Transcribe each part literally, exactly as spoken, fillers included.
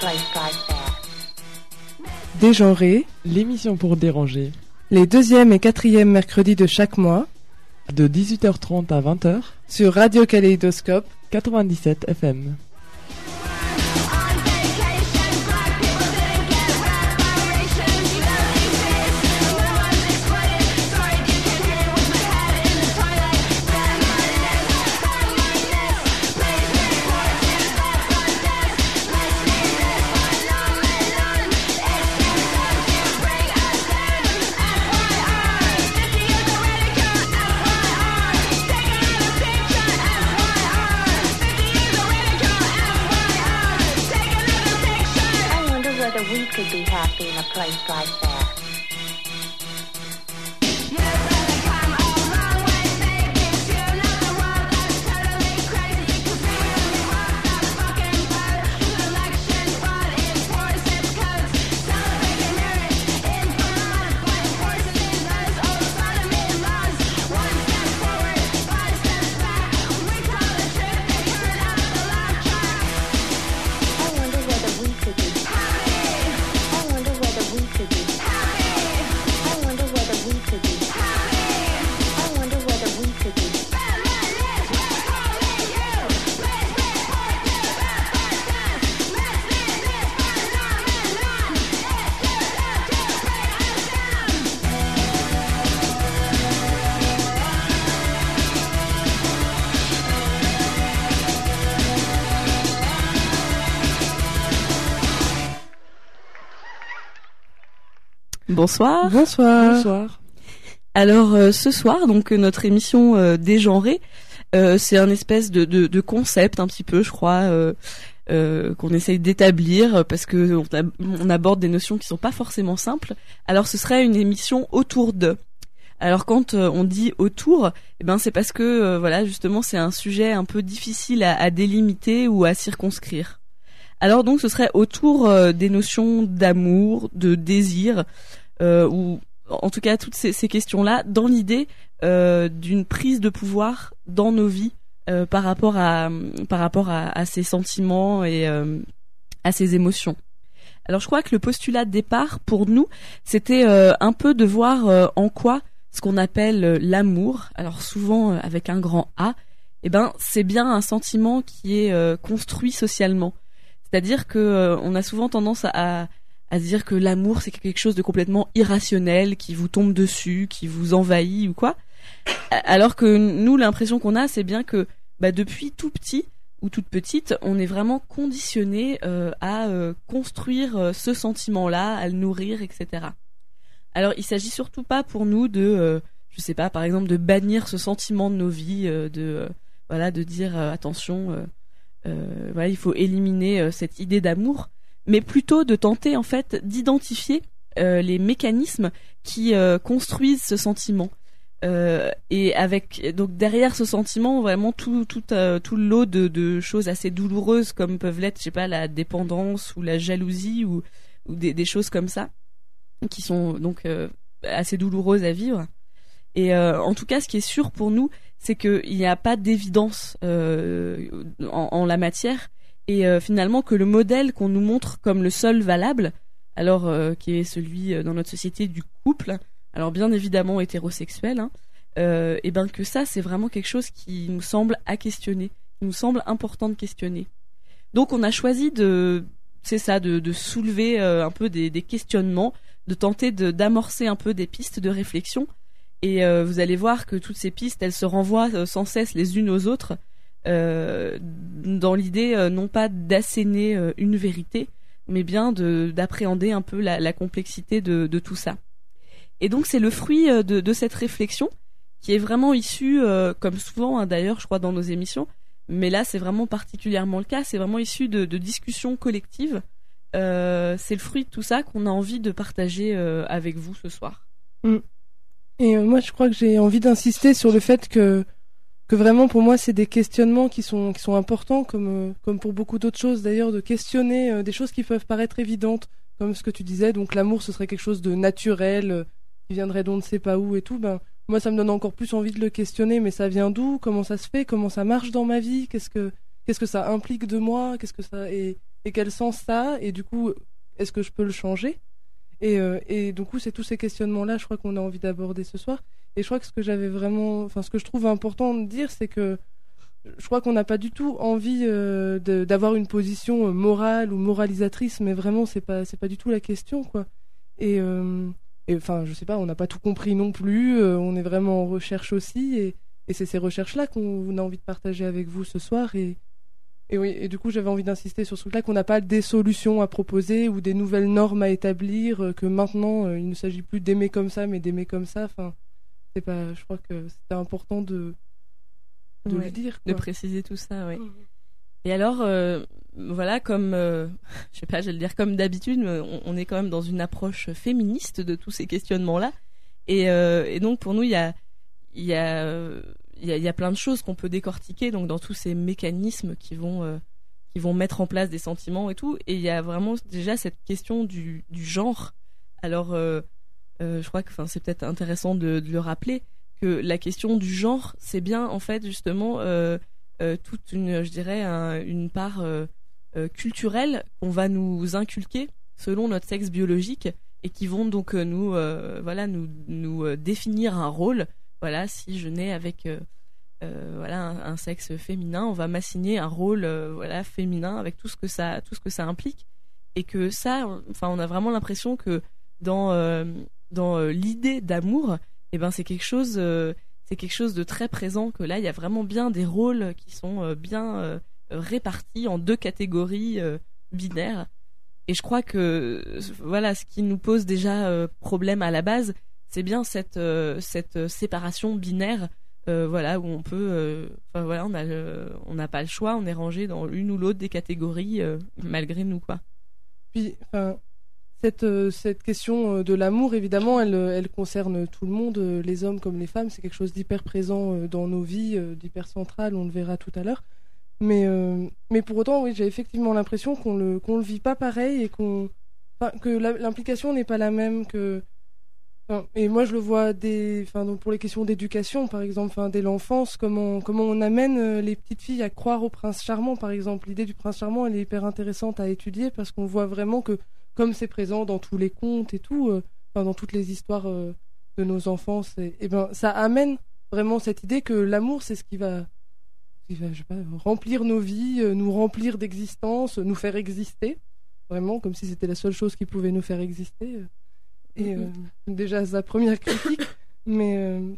Dégenré, l'émission pour déranger, les deuxième et quatrième mercredis de chaque mois, de dix-huit heures trente à vingt heures, sur Radio Kaléidoscope quatre-vingt-dix-sept F M. Could be happy in a place like that. Bonsoir. Bonsoir. Bonsoir. Alors euh, ce soir, donc notre émission euh, dégenrée, euh, c'est un espèce de, de, de concept un petit peu, je crois, euh, euh, qu'on essaye d'établir parce que on, ab- on aborde des notions qui sont pas forcément simples. Alors ce serait une émission autour de. Alors quand euh, on dit autour, eh ben c'est parce que euh, voilà justement c'est un sujet un peu difficile à, à délimiter ou à circonscrire. Alors donc ce serait autour euh, des notions d'amour, de désir, euh, ou en tout cas toutes ces, ces questions-là, dans l'idée euh, d'une prise de pouvoir dans nos vies euh, par rapport à par rapport à, à ces sentiments et euh, à ces émotions. Alors je crois que le postulat de départ pour nous, c'était euh, un peu de voir euh, en quoi ce qu'on appelle euh, l'amour, alors souvent euh, avec un grand A, eh ben c'est bien un sentiment qui est euh, construit socialement. C'est-à-dire que euh, on a souvent tendance à, à se dire que l'amour c'est quelque chose de complètement irrationnel, qui vous tombe dessus, qui vous envahit ou quoi. Alors que nous, l'impression qu'on a, c'est bien que bah, depuis tout petit ou toute petite, on est vraiment conditionné euh, à euh, construire euh, ce sentiment-là, à le nourrir, et cetera. Alors, il s'agit surtout pas pour nous de, euh, je sais pas, par exemple, de bannir ce sentiment de nos vies, euh, de euh, voilà, de dire euh, attention. Euh, Euh, voilà, il faut éliminer euh, cette idée d'amour, mais plutôt de tenter en fait d'identifier euh, les mécanismes qui euh, construisent ce sentiment. Euh, et avec donc derrière ce sentiment vraiment tout tout euh, tout le lot de, de choses assez douloureuses comme peuvent l'être, je sais pas, la dépendance ou la jalousie ou, ou des, des choses comme ça qui sont donc euh, assez douloureuses à vivre. Et euh, en tout cas, ce qui est sûr pour nous, c'est qu'il n'y a pas d'évidence euh, en, en la matière, et euh, finalement que le modèle qu'on nous montre comme le seul valable, alors euh, qui est celui euh, dans notre société du couple, alors bien évidemment hétérosexuel, hein, euh, et ben que ça c'est vraiment quelque chose qui nous semble à questionner, qui nous semble important de questionner. Donc on a choisi de, c'est ça, de, de soulever euh, un peu des, des questionnements, de tenter de, d'amorcer un peu des pistes de réflexion. Et euh, vous allez voir que toutes ces pistes, elles se renvoient euh, sans cesse les unes aux autres, euh, dans l'idée euh, non pas d'asséner euh, une vérité, mais bien de, d'appréhender un peu la, la complexité de, de tout ça. Et donc c'est le fruit euh, de, de cette réflexion qui est vraiment issue, euh, comme souvent hein, d'ailleurs, je crois dans nos émissions, mais là c'est vraiment particulièrement le cas, c'est vraiment issu de, de discussions collectives. Euh, c'est le fruit de tout ça qu'on a envie de partager euh, avec vous ce soir. Mm. Et euh, moi, je crois que j'ai envie d'insister sur le fait que que vraiment, pour moi, c'est des questionnements qui sont qui sont importants, comme euh, comme pour beaucoup d'autres choses d'ailleurs, de questionner euh, des choses qui peuvent paraître évidentes, comme ce que tu disais. Donc, l'amour, ce serait quelque chose de naturel, euh, qui viendrait d'on ne sait pas où et tout. Ben, moi, ça me donne encore plus envie de le questionner. Mais ça vient d'où ? Comment ça se fait ? Comment ça marche dans ma vie ? Qu'est-ce que qu'est-ce que ça implique de moi ? Qu'est-ce que ça et et qu'elle sent ça, et du coup, est-ce que je peux le changer? Et, euh, et du coup, c'est tous ces questionnements-là, je crois qu'on a envie d'aborder ce soir. Et je crois que ce que j'avais vraiment, enfin, ce que je trouve important de dire, c'est que je crois qu'on n'a pas du tout envie euh, de, d'avoir une position euh, morale ou moralisatrice, mais vraiment, c'est pas, c'est pas du tout la question, quoi. Et, euh, et enfin, je sais pas, on n'a pas tout compris non plus. Euh, on est vraiment en recherche aussi, et, et c'est ces recherches-là qu'on a envie de partager avec vous ce soir. Et, et oui, et du coup, j'avais envie d'insister sur ce truc-là, qu'on n'a pas des solutions à proposer ou des nouvelles normes à établir, euh, que maintenant, euh, il ne s'agit plus d'aimer comme ça, mais d'aimer comme ça. Enfin, c'est pas, je crois que c'était important de, de Ouais, le dire, de quoi. préciser tout ça, oui. Mhm. Et alors, euh, voilà, comme, euh, je sais pas, je vais le dire comme d'habitude, on, on est quand même dans une approche féministe de tous ces questionnements-là. Et, euh, et donc, pour nous, il y a, il y a, euh, il y a, il y a plein de choses qu'on peut décortiquer, donc dans tous ces mécanismes qui vont, euh, qui vont mettre en place des sentiments et tout. Et il y a vraiment déjà cette question du, du genre. Alors, euh, euh, je crois que, enfin, c'est peut-être intéressant de, de le rappeler que la question du genre, c'est bien en fait justement euh, euh, toute une, je dirais, un, une part euh, euh, culturelle qu'on va nous inculquer selon notre sexe biologique et qui vont donc euh, nous, euh, voilà, nous, nous euh, définir un rôle. Voilà, si je nais avec euh, euh, voilà un, un sexe féminin, on va m'assigner un rôle euh, voilà féminin avec tout ce que ça, tout ce que ça implique, et que ça, on, enfin, on a vraiment l'impression que dans euh, dans euh, l'idée d'amour, eh ben c'est quelque chose, euh, c'est quelque chose de très présent. Que là, il y a vraiment bien des rôles qui sont euh, bien euh, répartis en deux catégories euh, binaires. Et je crois que voilà, ce qui nous pose déjà euh, problème à la base, c'est bien cette euh, cette séparation binaire, euh, voilà, où on peut, euh, enfin voilà, on a le, on n'a pas le choix, on est rangé dans l'une ou l'autre des catégories euh, malgré nous, quoi. Puis, enfin, cette euh, cette question euh, de l'amour, évidemment, elle euh, elle concerne tout le monde, euh, les hommes comme les femmes. C'est quelque chose d'hyper présent euh, dans nos vies, euh, d'hyper central. On le verra tout à l'heure. Mais euh, mais pour autant, oui, j'ai effectivement l'impression qu'on le qu'on le vit pas pareil, et qu'on, enfin, que la- l'implication n'est pas la même que. Enfin, et moi, je le vois des, enfin, donc pour les questions d'éducation, par exemple, enfin, dès l'enfance, comment, comment on amène euh, les petites filles à croire au prince charmant, par exemple. L'idée du prince charmant, elle est hyper intéressante à étudier parce qu'on voit vraiment que, comme c'est présent dans tous les contes et tout, euh, enfin, dans toutes les histoires euh, de nos enfances, et, et ben, ça amène vraiment cette idée que l'amour, c'est ce qui va, qui va, je sais pas, remplir nos vies, euh, nous remplir d'existence, nous faire exister, vraiment, comme si c'était la seule chose qui pouvait nous faire exister. euh. Et euh, déjà sa première critique, mais euh,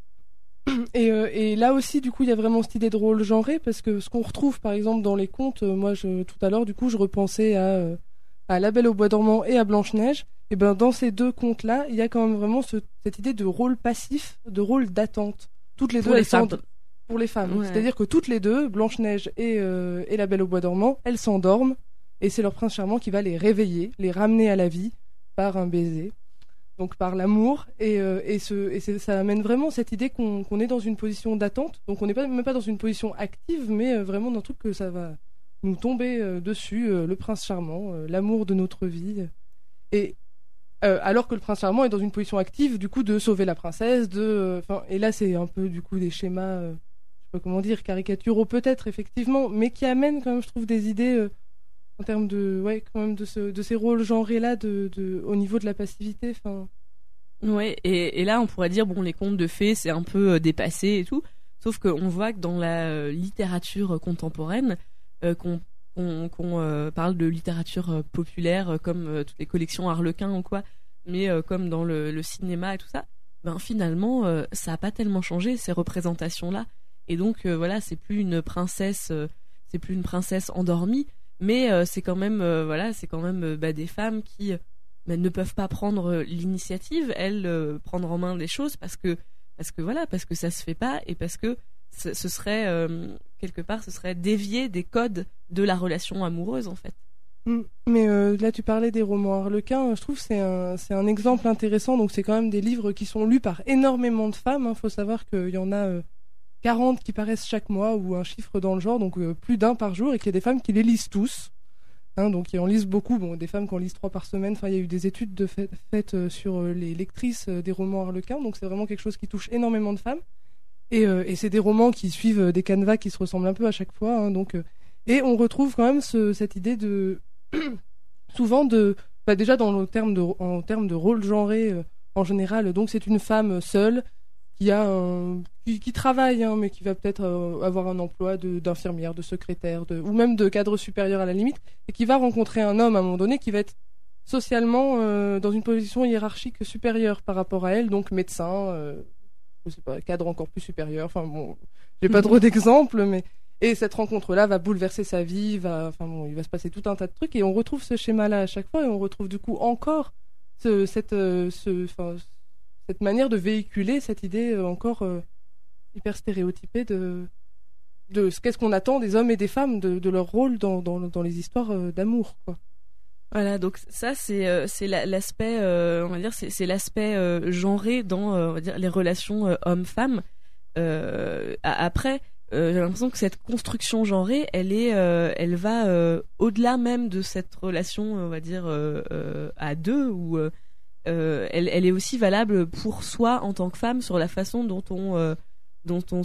et, euh, et là aussi du coup il y a vraiment cette idée de rôle genré, parce que ce qu'on retrouve par exemple dans les contes, euh, moi je, tout à l'heure du coup je repensais à euh, à La Belle au Bois dormant et à Blanche-Neige, et ben dans ces deux contes là il y a quand même vraiment ce, cette idée de rôle passif, de rôle d'attente. Toutes les Pour deux les elles s'end- femmes. pour les femmes, Ouais. c'est-à-dire que toutes les deux, Blanche-Neige et, euh, et La Belle au Bois dormant, elles s'endorment, et c'est leur prince charmant qui va les réveiller, les ramener à la vie par un baiser, donc par l'amour, et, euh, et, ce, et c'est- ça amène vraiment cette idée qu'on qu'on est dans une position d'attente, donc on n'est pas, même pas dans une position active, mais euh, vraiment dans un truc que ça va nous tomber euh, dessus, euh, le prince charmant, euh, l'amour de notre vie, et euh, alors que le prince charmant est dans une position active, du coup, de sauver la princesse, de, enfin, et là c'est un peu du coup des schémas, euh, je sais pas comment dire, caricaturaux peut-être effectivement, mais qui amènent quand même, je trouve, des idées euh, en termes de, ouais, quand même de, ce, de ces rôles genrés là, de, de, au niveau de la passivité, enfin. Ouais, et, et là on pourrait dire bon, les contes de fées c'est un peu euh, dépassé et tout, sauf qu'on voit que dans la euh, littérature contemporaine, euh, qu'on qu'on qu'on, euh, parle de littérature euh, populaire, euh, comme euh, toutes les collections Harlequin ou quoi, mais euh, comme dans le, le cinéma et tout ça, ben finalement euh, ça a pas tellement changé ces représentations là, et donc euh, voilà, c'est plus une princesse, euh, c'est plus une princesse endormie, mais euh, c'est quand même euh, voilà, c'est quand même euh, bah, des femmes qui euh, bah, ne peuvent pas prendre euh, l'initiative, elles euh, prendre en main des choses parce que parce que voilà, parce que ça se fait pas, et parce que ce, ce serait euh, quelque part ce serait dévier des codes de la relation amoureuse en fait. Mm. Mais euh, là, tu parlais des romans Harlequin. Je trouve que c'est un, c'est un exemple intéressant. Donc, c'est quand même des livres qui sont lus par énormément de femmes. Il faut savoir qu'il y en a euh, quarante qui paraissent chaque mois, ou un chiffre dans le genre, donc euh, plus d'un par jour, et qu'il y a des femmes qui les lisent tous. Hein, donc, ils en lisent beaucoup. Bon, des femmes qui en lisent trois par semaine. Enfin, il y a eu des études de fait, faites euh, sur euh, les lectrices euh, des romans Harlequin. Donc, c'est vraiment quelque chose qui touche énormément de femmes. Et, euh, et c'est des romans qui suivent euh, des canevas qui se ressemblent un peu à chaque fois. Hein, donc, euh, Et on retrouve quand même ce, cette idée de souvent de bah déjà dans le terme de en termes de rôle genré euh, en général, donc c'est une femme seule qui a un qui, qui travaille hein, mais qui va peut-être euh, avoir un emploi de d'infirmière, de secrétaire, de ou même de cadre supérieur à la limite, et qui va rencontrer un homme à un moment donné qui va être socialement euh, dans une position hiérarchique supérieure par rapport à elle, donc médecin, euh, je sais pas, cadre encore plus supérieur. Enfin bon, j'ai pas trop d'exemples, mais et cette rencontre-là va bouleverser sa vie, va, enfin bon, il va se passer tout un tas de trucs, et on retrouve ce schéma-là à chaque fois, et on retrouve du coup encore ce, cette, euh, ce, enfin, cette manière de véhiculer cette idée euh, encore euh, hyper stéréotypée de, de ce qu'est-ce qu'on attend des hommes et des femmes, de, de leur rôle dans, dans, dans les histoires euh, d'amour, quoi. Voilà, donc ça c'est euh, c'est la, l'aspect euh, on va dire c'est c'est l'aspect euh, genré dans euh, on va dire les relations euh, hommes-femmes. Euh, après, euh, j'ai l'impression que cette construction genrée, elle est euh, elle va euh, au-delà même de cette relation, on va dire euh, euh, à deux, ou euh, elle elle est aussi valable pour soi en tant que femme, sur la façon dont on euh, dont on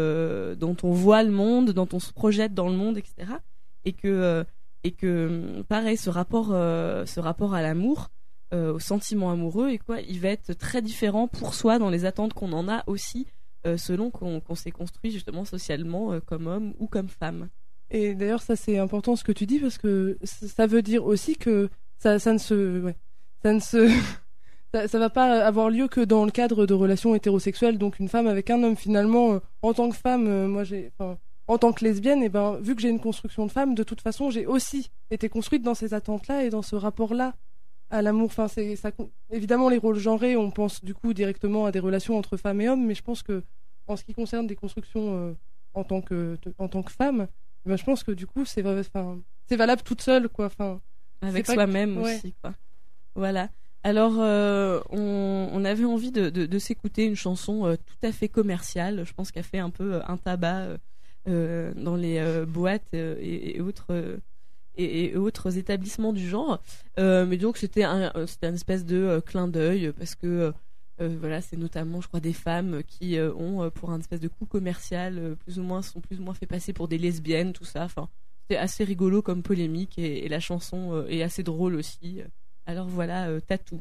se dont on voit le monde, dont on se projette dans le monde, et cetera. Et que euh, et que pareil, ce rapport euh, ce rapport à l'amour, euh, au sentiment amoureux, et quoi, il va être très différent pour soi dans les attentes qu'on en a aussi, euh, selon qu'on, qu'on s'est construit justement socialement euh, comme homme ou comme femme. Et d'ailleurs, ça c'est important ce que tu dis, parce que ça veut dire aussi que ça ça ne se ouais, ça ne se ça, ça va pas avoir lieu que dans le cadre de relations hétérosexuelles, donc une femme avec un homme. Finalement, euh, en tant que femme, euh, moi j'ai enfin en tant que lesbienne, et eh ben, vu que j'ai une construction de femme, de toute façon, j'ai aussi été construite dans ces attentes-là et dans ce rapport-là à l'amour. Enfin, c'est, ça, évidemment, les rôles genrés, on pense du coup directement à des relations entre femmes et hommes, mais je pense que, en ce qui concerne des constructions euh, en tant que, en tant que femme, eh ben, je pense que du coup, c'est, enfin, c'est valable toute seule, quoi. Enfin, avec soi-même que... aussi, ouais. Quoi. Voilà. Alors, euh, on, on avait envie de, de, de s'écouter une chanson euh, tout à fait commerciale. Je pense qu'elle fait un peu euh, un tabac. Euh, Euh, dans les euh, boîtes euh, et, et autres euh, et, et autres établissements du genre, euh, mais donc c'était un c'était une espèce de euh, clin d'œil, parce que euh, voilà, c'est notamment, je crois, des femmes qui euh, ont, pour un espèce de coup commercial, euh, plus ou moins sont plus ou moins fait passer pour des lesbiennes, tout ça. Enfin, c'était assez rigolo comme polémique, et, et la chanson euh, est assez drôle aussi. Alors voilà, euh, Tatou.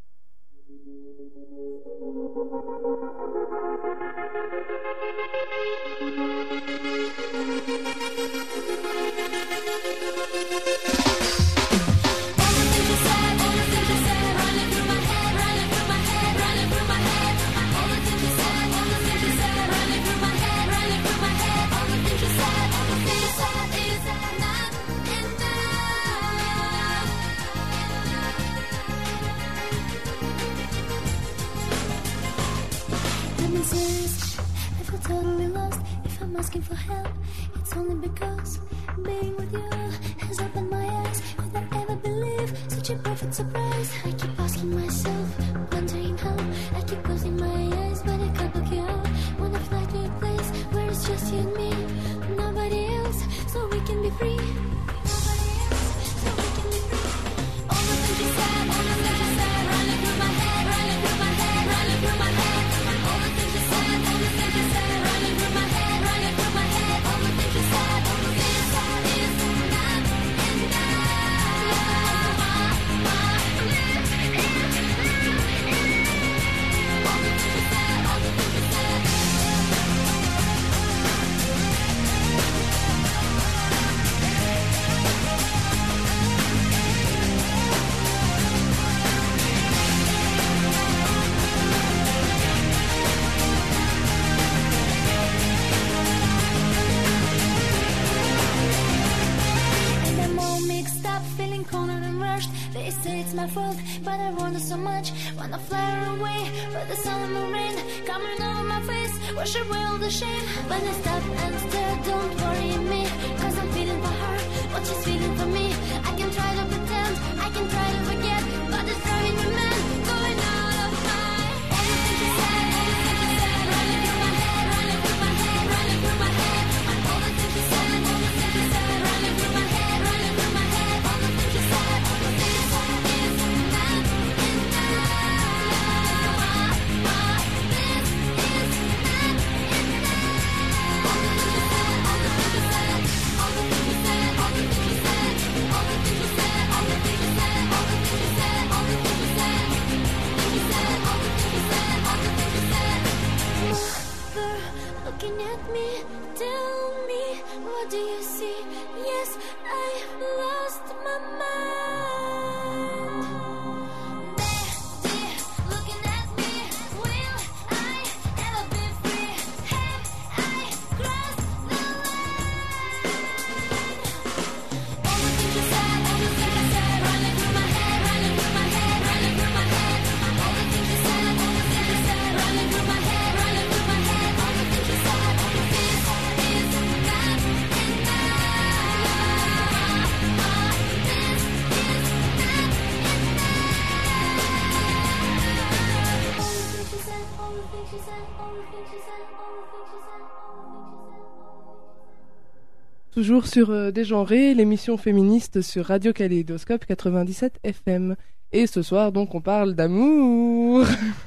Totally lost. If I'm asking for help, it's only because being with you has opened my eyes. Could I ever believe such a perfect surprise? I keep asking myself, wondering how. I keep closing my eyes, but I can't look you out. Wanna fly to a place where it's just you and me, nobody else, so we can be free. Nobody else, so we can be free. All the things you said, all the things you said, running through my head, running through my head, running through my head. All the things you said, all the things you said. They say it's my fault, but I want it so much. Wanna fly away, but the sun and the rain coming over my face, wash away all the shame. When I stop and stare, don't worry me, cause I'm feeling for her what she's feeling for me. I can try to pretend, I can try to forget, but it's driving me mad, going out of my head. Everything she said, everything she said, running through my head, running through my head, running through my head. All the things she said, all the things she said, running through my head, running through my head. All the things she said, all the things she said. All the things you said, Toujours sur euh, Dégenré, l'émission féministe sur Radio Kaléidoscope quatre-vingt-dix-sept F M. Et ce soir, donc, on parle d'amour.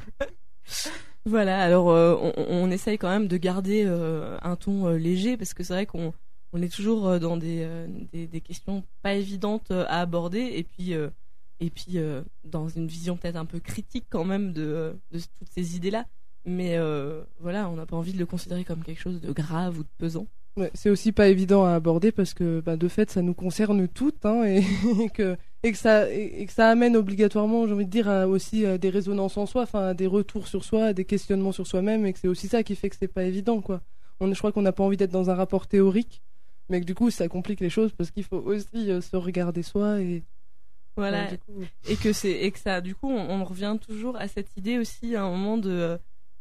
Voilà, alors euh, on, on essaye quand même de garder euh, un ton euh, léger, parce que c'est vrai qu'on on est toujours euh, dans des, euh, des, des questions pas évidentes euh, à aborder, et puis, euh, et puis euh, dans une vision peut-être un peu critique quand même de, euh, de toutes ces idées-là. Mais euh, voilà, on n'a pas envie de le considérer comme quelque chose de grave ou de pesant. Ouais, c'est aussi pas évident à aborder parce que bah, de fait ça nous concerne toutes hein, et, et, que, et, que ça, et, et que ça amène obligatoirement, j'ai envie de dire, à, aussi à des résonances en soi, enfin à des retours sur soi, à des questionnements sur soi-même, et que c'est aussi ça qui fait que c'est pas évident quoi. On, je crois qu'on n'a pas envie d'être dans un rapport théorique, mais que du coup ça complique les choses parce qu'il faut aussi euh, se regarder soi et voilà, ouais, du coup... et que c'est et que ça du coup on, on revient toujours à cette idée aussi à un moment de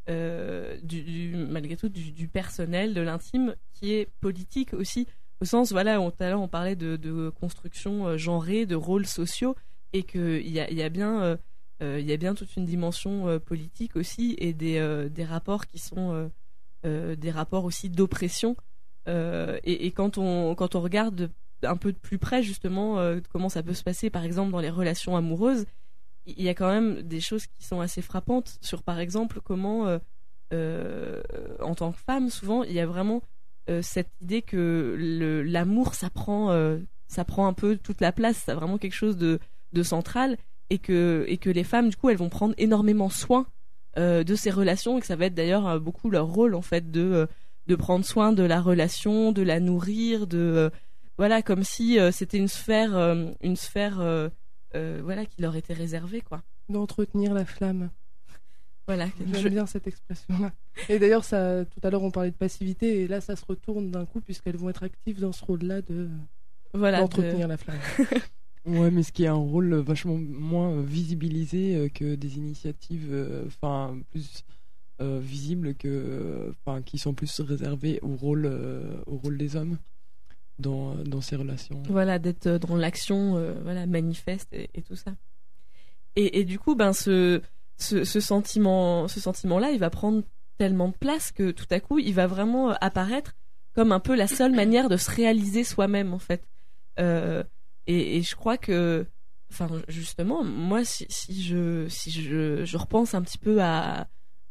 euh, du, du malgré tout du, du personnel, de l'intime, qui est politique aussi, au sens, voilà, on, tout à l'heure on parlait de, de construction euh, genrée, de rôles sociaux, et qu'il y a, y, a bien, euh, euh, y a bien toute une dimension euh, politique aussi, et des, euh, des rapports qui sont euh, euh, des rapports aussi d'oppression. Euh, et, et quand on, quand on regarde un peu de plus près justement euh, comment ça peut se passer, par exemple dans les relations amoureuses, il y a quand même des choses qui sont assez frappantes sur, par exemple, comment euh, euh, en tant que femme, souvent il y a vraiment Euh, cette idée que le, l'amour ça prend, euh, ça prend un peu toute la place, c'est vraiment quelque chose de, de central, et que, et que les femmes du coup elles vont prendre énormément soin euh, de ces relations, et que ça va être d'ailleurs euh, beaucoup leur rôle en fait de, euh, de prendre soin de la relation, de la nourrir, de euh, voilà, comme si euh, c'était une sphère, euh, une sphère euh, euh, voilà, qui leur était réservée quoi. D'entretenir la flamme. Voilà, j'aime je... bien cette expression-là. Et d'ailleurs, ça, tout à l'heure, on parlait de passivité, et là, ça se retourne d'un coup, puisqu'elles vont être actives dans ce rôle-là de voilà, d'entretenir de... la flamme. Ouais, mais ce qui est un rôle vachement moins visibilisé euh, que des initiatives, enfin euh, plus euh, visibles que, enfin, euh, qui sont plus réservées au rôle, euh, au rôle des hommes dans dans ces relations. Voilà, d'être dans l'action, euh, voilà, manifeste et, et tout ça. Et, et du coup, ben ce Ce, ce sentiment, ce sentiment-là, il va prendre tellement de place que tout à coup, il va vraiment apparaître comme un peu la seule manière de se réaliser soi-même, en fait. Euh, et, et je crois que, enfin, justement, moi, si, si je, si je, je repense un petit peu à,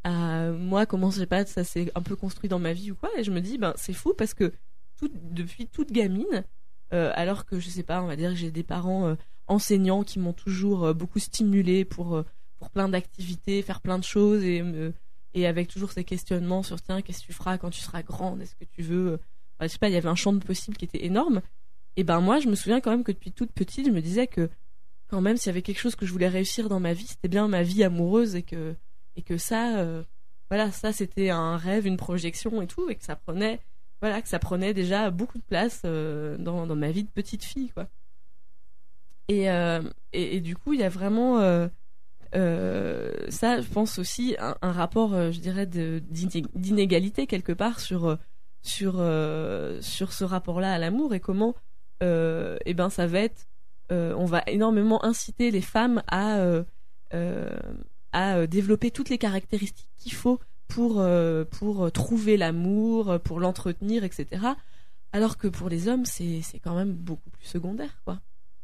à moi, comment je sais pas, ça s'est un peu construit dans ma vie ou quoi, et je me dis, ben, c'est fou parce que tout, depuis toute gamine, euh, alors que je sais pas, on va dire que j'ai des parents euh, enseignants qui m'ont toujours euh, beaucoup stimulée pour euh, pour plein d'activités, faire plein de choses, et, euh, et avec toujours ces questionnements sur tiens, qu'est-ce que tu feras quand tu seras grande, est-ce que tu veux... Enfin, je sais pas, il y avait un champ de possibles qui était énorme, et ben moi je me souviens quand même que depuis toute petite, je me disais que quand même s'il y avait quelque chose que je voulais réussir dans ma vie, c'était bien ma vie amoureuse, et que, et que ça, euh, voilà, ça c'était un rêve, une projection et tout, et que ça prenait, voilà, que ça prenait déjà beaucoup de place euh, dans, dans ma vie de petite fille, quoi. Et, euh, et, et du coup, il y a vraiment... Euh, Euh, ça, je pense aussi un, un rapport, euh, je dirais, de, d'inégalité quelque part sur sur euh, sur ce rapport-là à l'amour, et comment, euh, eh ben, ça va être, euh, on va énormément inciter les femmes à euh, euh, à développer toutes les caractéristiques qu'il faut pour euh, pour trouver l'amour, pour l'entretenir, et cetera. Alors que pour les hommes, c'est c'est quand même beaucoup plus secondaire, quoi.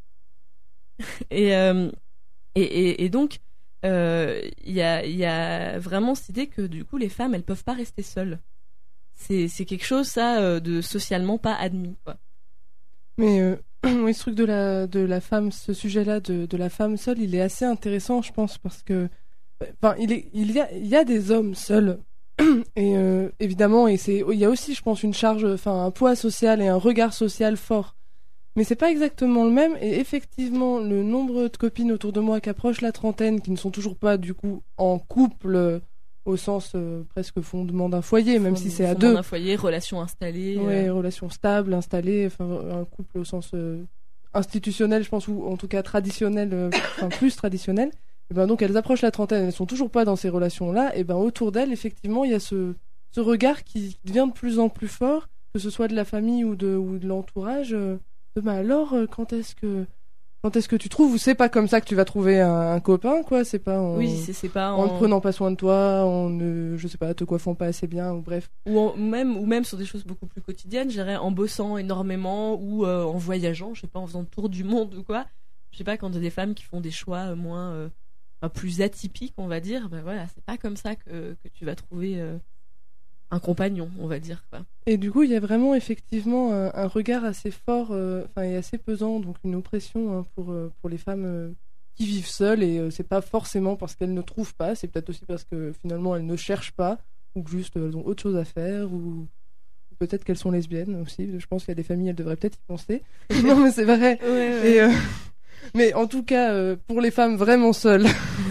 et, euh, et et et donc il euh, y, a, y a vraiment cette idée que du coup les femmes elles peuvent pas rester seules. C'est, c'est quelque chose ça euh, de socialement pas admis, quoi. Mais euh, oui, ce truc de la, de la femme, ce sujet-là de, de la femme seule, il est assez intéressant, je pense, parce que enfin, il, est, il, y a, il y a des hommes seuls, et euh, évidemment, et c'est, il y a aussi, je pense, une charge, enfin un poids social et un regard social fort. Mais c'est pas exactement le même, et effectivement, le nombre de copines autour de moi qui approchent la trentaine, qui ne sont toujours pas du coup en couple euh, au sens euh, presque fondement d'un foyer, même Fond, si c'est à deux. Fondement d'un foyer, relation installée. Ouais, euh... relation stable, installée, enfin un couple au sens euh, institutionnel, je pense, ou en tout cas traditionnel, euh, enfin plus traditionnel. Et ben donc elles approchent la trentaine, elles sont toujours pas dans ces relations-là, et ben autour d'elles, effectivement, il y a ce ce regard qui devient de plus en plus fort, que ce soit de la famille ou de ou de l'entourage. Euh, Bah alors, quand est-ce que... quand est-ce que tu trouves, ou c'est pas comme ça que tu vas trouver un, un copain, quoi. C'est pas en, Oui, c'est, c'est pas en en... ne prenant pas soin de toi, en ne, je sais pas, te coiffant pas assez bien, ou bref. ou en- même ou même sur des choses beaucoup plus quotidiennes, je dirais en bossant énormément ou euh, en voyageant, je sais pas, en faisant le tour du monde ou quoi. Je sais pas, quand il y a des femmes qui font des choix euh, moins euh, enfin, plus atypiques, on va dire, ben voilà, c'est pas comme ça que que tu vas trouver euh, un compagnon, on va dire quoi. Et du coup, il y a vraiment effectivement un, un regard assez fort, euh, enfin et assez pesant, donc une oppression hein, pour euh, pour les femmes euh, qui vivent seules, et euh, c'est pas forcément parce qu'elles ne trouvent pas, c'est peut-être aussi parce que finalement elles ne cherchent pas, ou que juste euh, elles ont autre chose à faire, ou ou peut-être qu'elles sont lesbiennes aussi. Je pense qu'il y a des familles, elles devraient peut-être y penser. Non, mais c'est vrai. Ouais, ouais. Et, euh, mais en tout cas, euh, pour les femmes vraiment seules.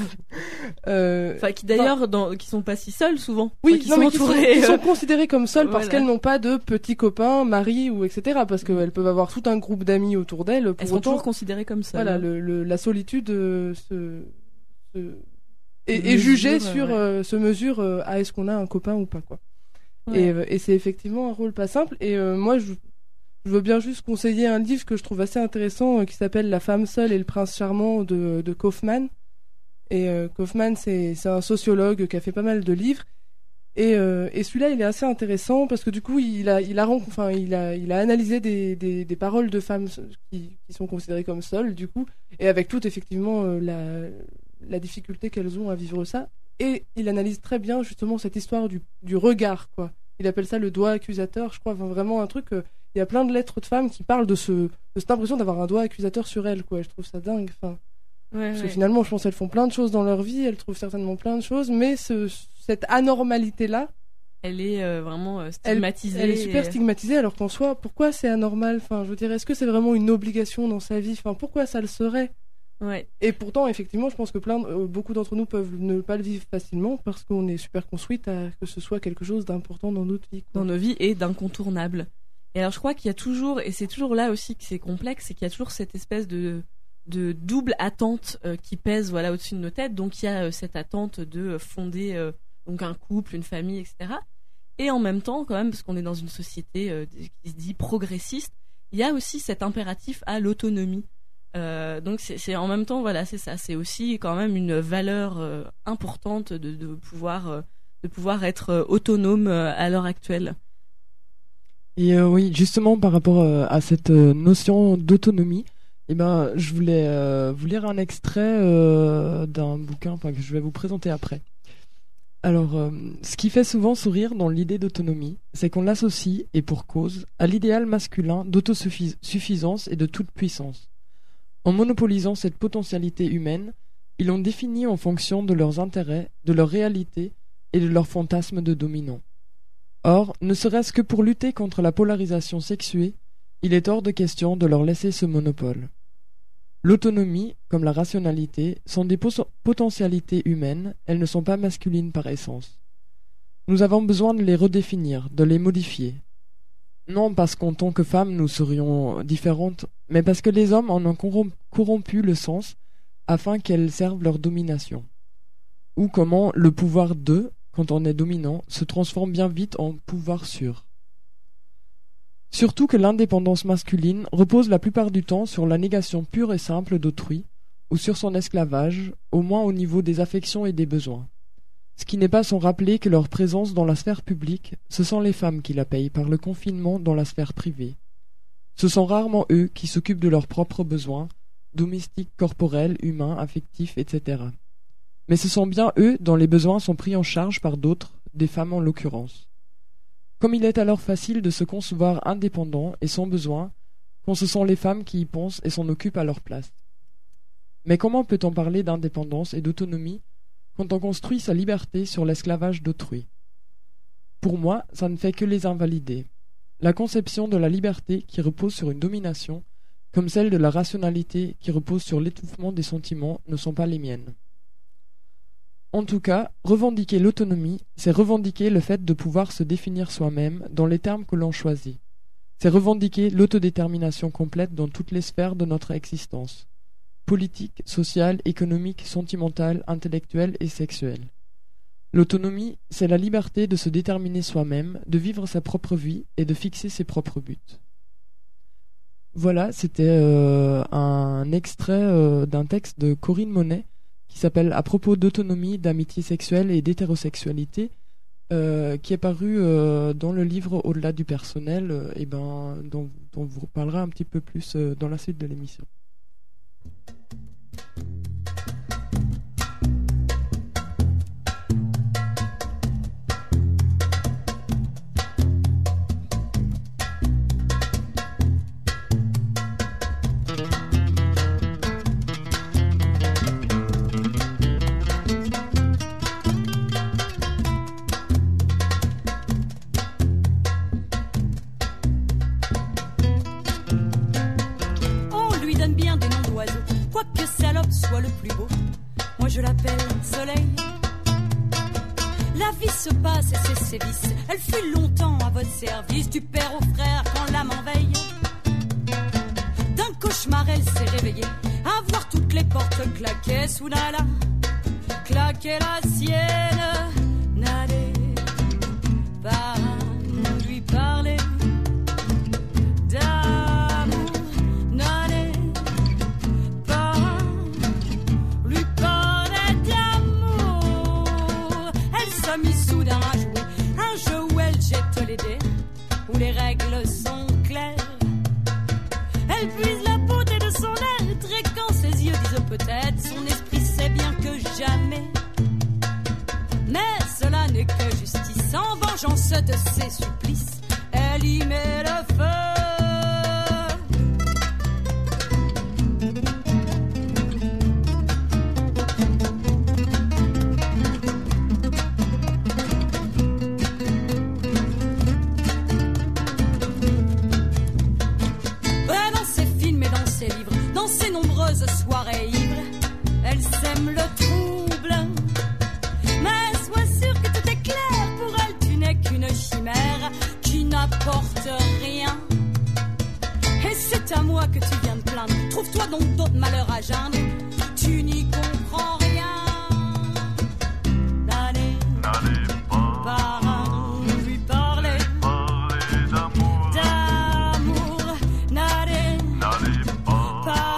euh, Enfin, qui d'ailleurs, dans, qui sont pas si seules souvent. Oui, Enfin, qui non, sont mais qui sont, entourées. qui sont euh, considérées comme seules parce Voilà. qu'elles n'ont pas de petits copains, maris ou et cetera. Parce qu'elles peuvent avoir tout un groupe d'amis autour d'elles. Pour Elles sont autant, toujours considérées comme seules. voilà, hein. le, le- la solitude euh, se, se- est, Mesure, est jugée euh, sur, ouais. euh, se mesure à ah, est-ce qu'on a un copain ou pas, quoi. Ouais. Et, euh, et c'est effectivement un rôle pas simple. Et euh, moi, je, je veux bien juste conseiller un livre que je trouve assez intéressant euh, qui s'appelle La femme seule et le prince charmant de, de Kaufman. Et euh, Kaufman, c'est, c'est un sociologue qui a fait pas mal de livres. Et, euh, et celui-là, il est assez intéressant parce que du coup, il a, il a, ren- enfin, il a, il a analysé des, des, des paroles de femmes qui, qui sont considérées comme seules, du coup, et avec toute effectivement euh, la, la difficulté qu'elles ont à vivre ça. Et il analyse très bien justement cette histoire du, du regard, quoi. Il appelle ça le doigt accusateur, je crois, enfin, vraiment un truc. euh, Il y a plein de lettres de femmes qui parlent de, ce, de cette impression d'avoir un doigt accusateur sur elles, quoi. Je trouve ça dingue. Enfin, Ouais, parce que ouais. finalement, je pense qu'elles font plein de choses dans leur vie, elles trouvent certainement plein de choses, mais ce, cette anormalité-là, Elle est euh, vraiment euh, elle, stigmatisée. elle est super et- stigmatisée, alors qu'en soi, pourquoi c'est anormal? Enfin, je veux dire, est-ce que c'est vraiment une obligation dans sa vie? Enfin, pourquoi ça le serait? Ouais. Et pourtant, effectivement, je pense que plein, de- euh, beaucoup d'entre nous peuvent ne pas le vivre facilement parce qu'on est super construite à que ce soit quelque chose d'important dans notre vie, quoi. Dans nos vies et d'incontournable. Et alors je crois qu'il y a toujours, et c'est toujours là aussi que c'est complexe, c'est qu'il y a toujours cette espèce de, de double attente euh, qui pèse voilà, au-dessus de nos têtes. Donc il y a euh, cette attente de euh, fonder euh, donc un couple, une famille, et cetera. Et en même temps, quand même, parce qu'on est dans une société euh, qui se dit progressiste, il y a aussi cet impératif à l'autonomie. Euh, donc c'est, c'est en même temps, voilà, c'est ça. C'est aussi quand même une valeur euh, importante de, de pouvoir, euh, de pouvoir être euh, autonome euh, à l'heure actuelle. Et euh, oui, justement par rapport euh, à cette euh, notion d'autonomie, eh ben, je voulais euh, vous lire un extrait euh, d'un bouquin enfin, que je vais vous présenter après. Alors, euh, ce qui fait souvent sourire dans l'idée d'autonomie, c'est qu'on l'associe, et pour cause, à l'idéal masculin d'autosuffisance et de toute puissance. En monopolisant cette potentialité humaine, ils l'ont définie en fonction de leurs intérêts, de leur réalité et de leurs fantasmes de dominant. Or, ne serait-ce que pour lutter contre la polarisation sexuée, il est hors de question de leur laisser ce monopole. L'autonomie, comme la rationalité, sont des pos- potentialités humaines, elles ne sont pas masculines par essence. Nous avons besoin de les redéfinir, de les modifier. Non parce qu'en tant que femmes nous serions différentes, mais parce que les hommes en ont corrom- corrompu le sens afin qu'elles servent leur domination. Ou comment le pouvoir d'eux, quand on est dominant, se transforme bien vite en pouvoir sûr. Surtout que l'indépendance masculine repose la plupart du temps sur la négation pure et simple d'autrui, ou sur son esclavage, au moins au niveau des affections et des besoins. Ce qui n'est pas sans rappeler que leur présence dans la sphère publique, ce sont les femmes qui la payent par le confinement dans la sphère privée. Ce sont rarement eux qui s'occupent de leurs propres besoins, domestiques, corporels, humains, affectifs, et cetera. Mais ce sont bien eux dont les besoins sont pris en charge par d'autres, des femmes en l'occurrence. Comme il est alors facile de se concevoir indépendant et sans besoin, quand ce sont les femmes qui y pensent et s'en occupent à leur place. Mais comment peut-on parler d'indépendance et d'autonomie quand on construit sa liberté sur l'esclavage d'autrui? Pour moi, ça ne fait que les invalider. La conception de la liberté qui repose sur une domination, comme celle de la rationalité qui repose sur l'étouffement des sentiments, ne sont pas les miennes. En tout cas, revendiquer l'autonomie, c'est revendiquer le fait de pouvoir se définir soi-même dans les termes que l'on choisit. C'est revendiquer l'autodétermination complète dans toutes les sphères de notre existence. Politique, sociale, économique, sentimentale, intellectuelle et sexuelle. L'autonomie, c'est la liberté de se déterminer soi-même, de vivre sa propre vie et de fixer ses propres buts. Voilà, c'était euh, un extrait euh, d'un texte de Corinne Monet qui s'appelle « À propos d'autonomie, d'amitié sexuelle et d'hétérosexualité euh, », qui est paru euh, dans le livre « Au-delà du personnel euh, », et ben, dont, dont on vous parlera un petit peu plus euh, dans la suite de l'émission. Soit le plus beau, moi je l'appelle soleil. La vie se passe et ses sévices, elle fut longtemps à votre service, du père au frère quand l'âme en veille. D'un cauchemar elle s'est réveillée, à voir toutes les portes claquer, soudain là, claquer la sienne, n'allez pas lui parler d'amour, n'allez mis soudain à jouer un jeu où elle jette les dés, où les règles sont claires. Elle puise la beauté de son être et quand ses yeux disent peut-être, son esprit sait bien que jamais. Mais cela n'est que justice, en vengeance de ses supplices, elle y met le feu. Soirée ivre, elle sème le trouble. Mais sois sûr que tout est clair, pour elle tu n'es qu'une chimère qui n'apporte rien. Et c'est à moi que tu viens de plaindre, trouve-toi donc d'autres malheurs à geindre, tu n'y comprends rien. N'allez pas lui parler d'amour, d'amour, n'allez pas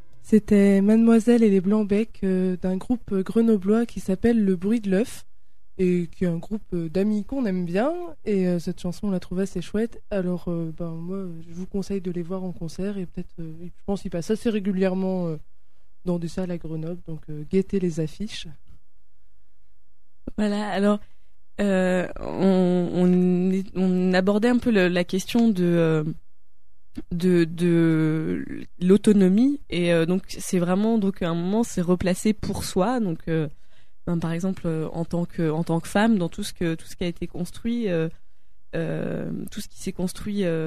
C'était Mademoiselle et les Blancs-Becs euh, d'un groupe grenoblois qui s'appelle Le Bruit de l'œuf, et qui est un groupe euh, d'amis qu'on aime bien. Et euh, cette chanson, on la trouve assez chouette. Alors, euh, ben, moi, je vous conseille de les voir en concert. Et peut-être, euh, je pense qu'ils passent assez régulièrement euh, dans des salles à Grenoble. Donc, euh, guettez les affiches. Voilà, alors euh, on, on, est- on abordait un peu le- la question de, euh, de, de l'autonomie et euh, donc c'est vraiment donc à un moment c'est replacé pour soi donc euh, ben, par exemple euh, en tant que en tant que femme dans tout ce que tout ce qui a été construit euh, euh, tout ce qui s'est construit euh,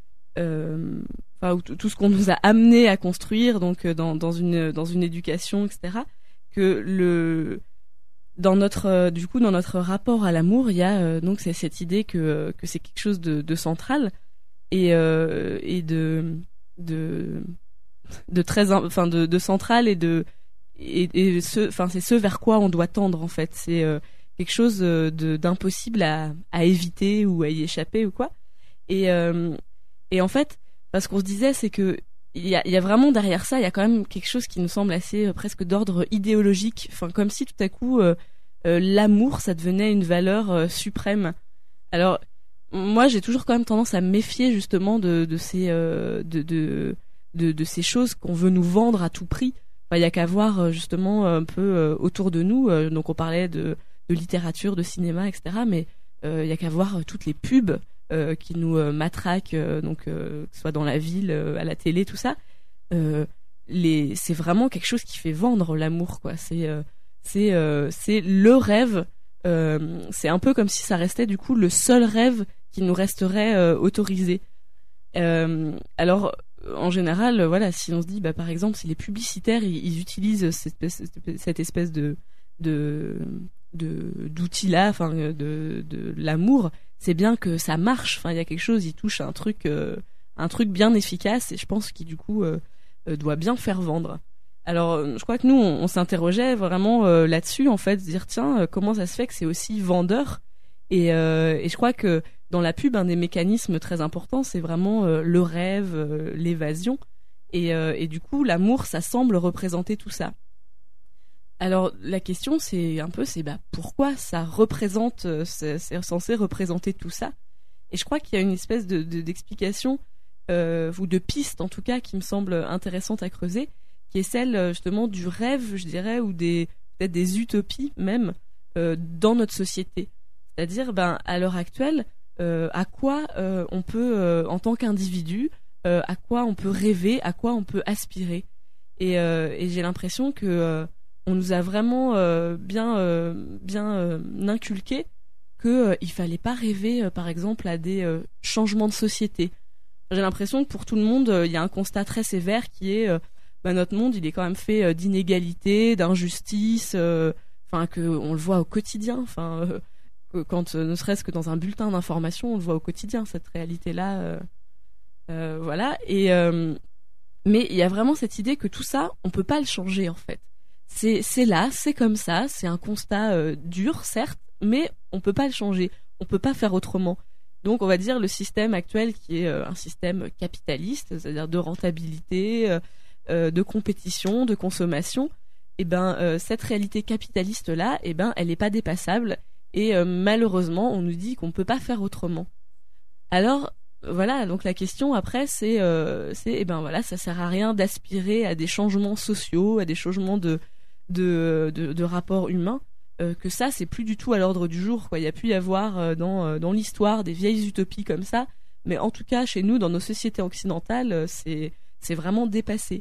euh, enfin ou tout tout ce qu'on nous a amené à construire donc euh, dans dans une dans une éducation etc que le dans notre euh, du coup dans notre rapport à l'amour il y a euh, donc c'est cette idée que euh, que c'est quelque chose de, de central et euh, et de de de très enfin de, de central et de et, et ce enfin c'est ce vers quoi on doit tendre en fait c'est euh, quelque chose euh, de d'impossible à à éviter ou à y échapper ou quoi et euh, et en fait parce qu'on se disait c'est que il y a il y a vraiment derrière ça il y a quand même quelque chose qui nous semble assez euh, presque d'ordre idéologique enfin comme si tout à coup euh, euh, l'amour ça devenait une valeur euh, suprême alors moi j'ai toujours quand même tendance à me méfier justement de de ces euh, de, de de de ces choses qu'on veut nous vendre à tout prix enfin il y a qu'à voir euh, justement un peu euh, autour de nous euh, donc on parlait de de littérature de cinéma etc mais euh, il y a qu'à voir euh, toutes les pubs euh, qui nous euh, matraquent euh, donc euh, que ce soit dans la ville euh, à la télé tout ça euh, les c'est vraiment quelque chose qui fait vendre l'amour quoi c'est euh, c'est euh, c'est le rêve euh, c'est un peu comme si ça restait du coup le seul rêve qui nous resterait euh, autorisé euh, alors en général euh, voilà si on se dit bah par exemple si les publicitaires ils, ils utilisent cette espèce, cette espèce de de de d'outil là enfin de de l'amour c'est bien que ça marche enfin il y a quelque chose ils touchent un truc euh, un truc bien efficace et je pense qu'il du coup euh, euh, doit bien faire vendre alors je crois que nous on, on s'interrogeait vraiment euh, là-dessus en fait se dire tiens euh, comment ça se fait que c'est aussi vendeur et euh, et je crois que dans la pub un des mécanismes très importants c'est vraiment euh, le rêve euh, l'évasion et euh, et du coup l'amour ça semble représenter tout ça alors la question c'est un peu c'est bah pourquoi ça représente euh, c'est, c'est censé représenter tout ça et je crois qu'il y a une espèce de, de d'explication euh, ou de piste en tout cas qui me semble intéressante à creuser qui est celle justement du rêve je dirais ou des peut-être des utopies même euh, dans notre société c'est-à-dire ben à l'heure actuelle euh, à quoi euh, on peut euh, en tant qu'individu euh, à quoi on peut rêver à quoi on peut aspirer et, euh, et j'ai l'impression que euh, on nous a vraiment euh, bien euh, bien euh, inculqué que euh, il fallait pas rêver euh, par exemple à des euh, changements de société. J'ai l'impression que pour tout le monde il euh, y a un constat très sévère qui est euh, bah, notre monde il est quand même fait euh, d'inégalités, d'injustices enfin euh, que on le voit au quotidien enfin euh, que quand euh, ne serait-ce que dans un bulletin d'information on le voit au quotidien cette réalité là euh, euh, voilà et euh, mais il y a vraiment cette idée que tout ça on peut pas le changer en fait. C'est, c'est là, c'est comme ça, c'est un constat euh, dur, certes, mais on peut pas le changer, on peut pas faire autrement. Donc on va dire le système actuel qui est euh, un système capitaliste, c'est-à-dire de rentabilité, euh, euh, de compétition, de consommation, et ben euh, cette réalité capitaliste là, et ben elle est pas dépassable et euh, malheureusement on nous dit qu'on peut pas faire autrement. Alors voilà, donc la question après c'est euh, c'est et ben voilà, ça sert à rien d'aspirer à des changements sociaux, à des changements de de de, de rapports humains euh, que ça c'est plus du tout à l'ordre du jour quoi. Il y a pu y avoir euh, dans euh, dans l'histoire des vieilles utopies comme ça, mais en tout cas chez nous dans nos sociétés occidentales, euh, c'est c'est vraiment dépassé.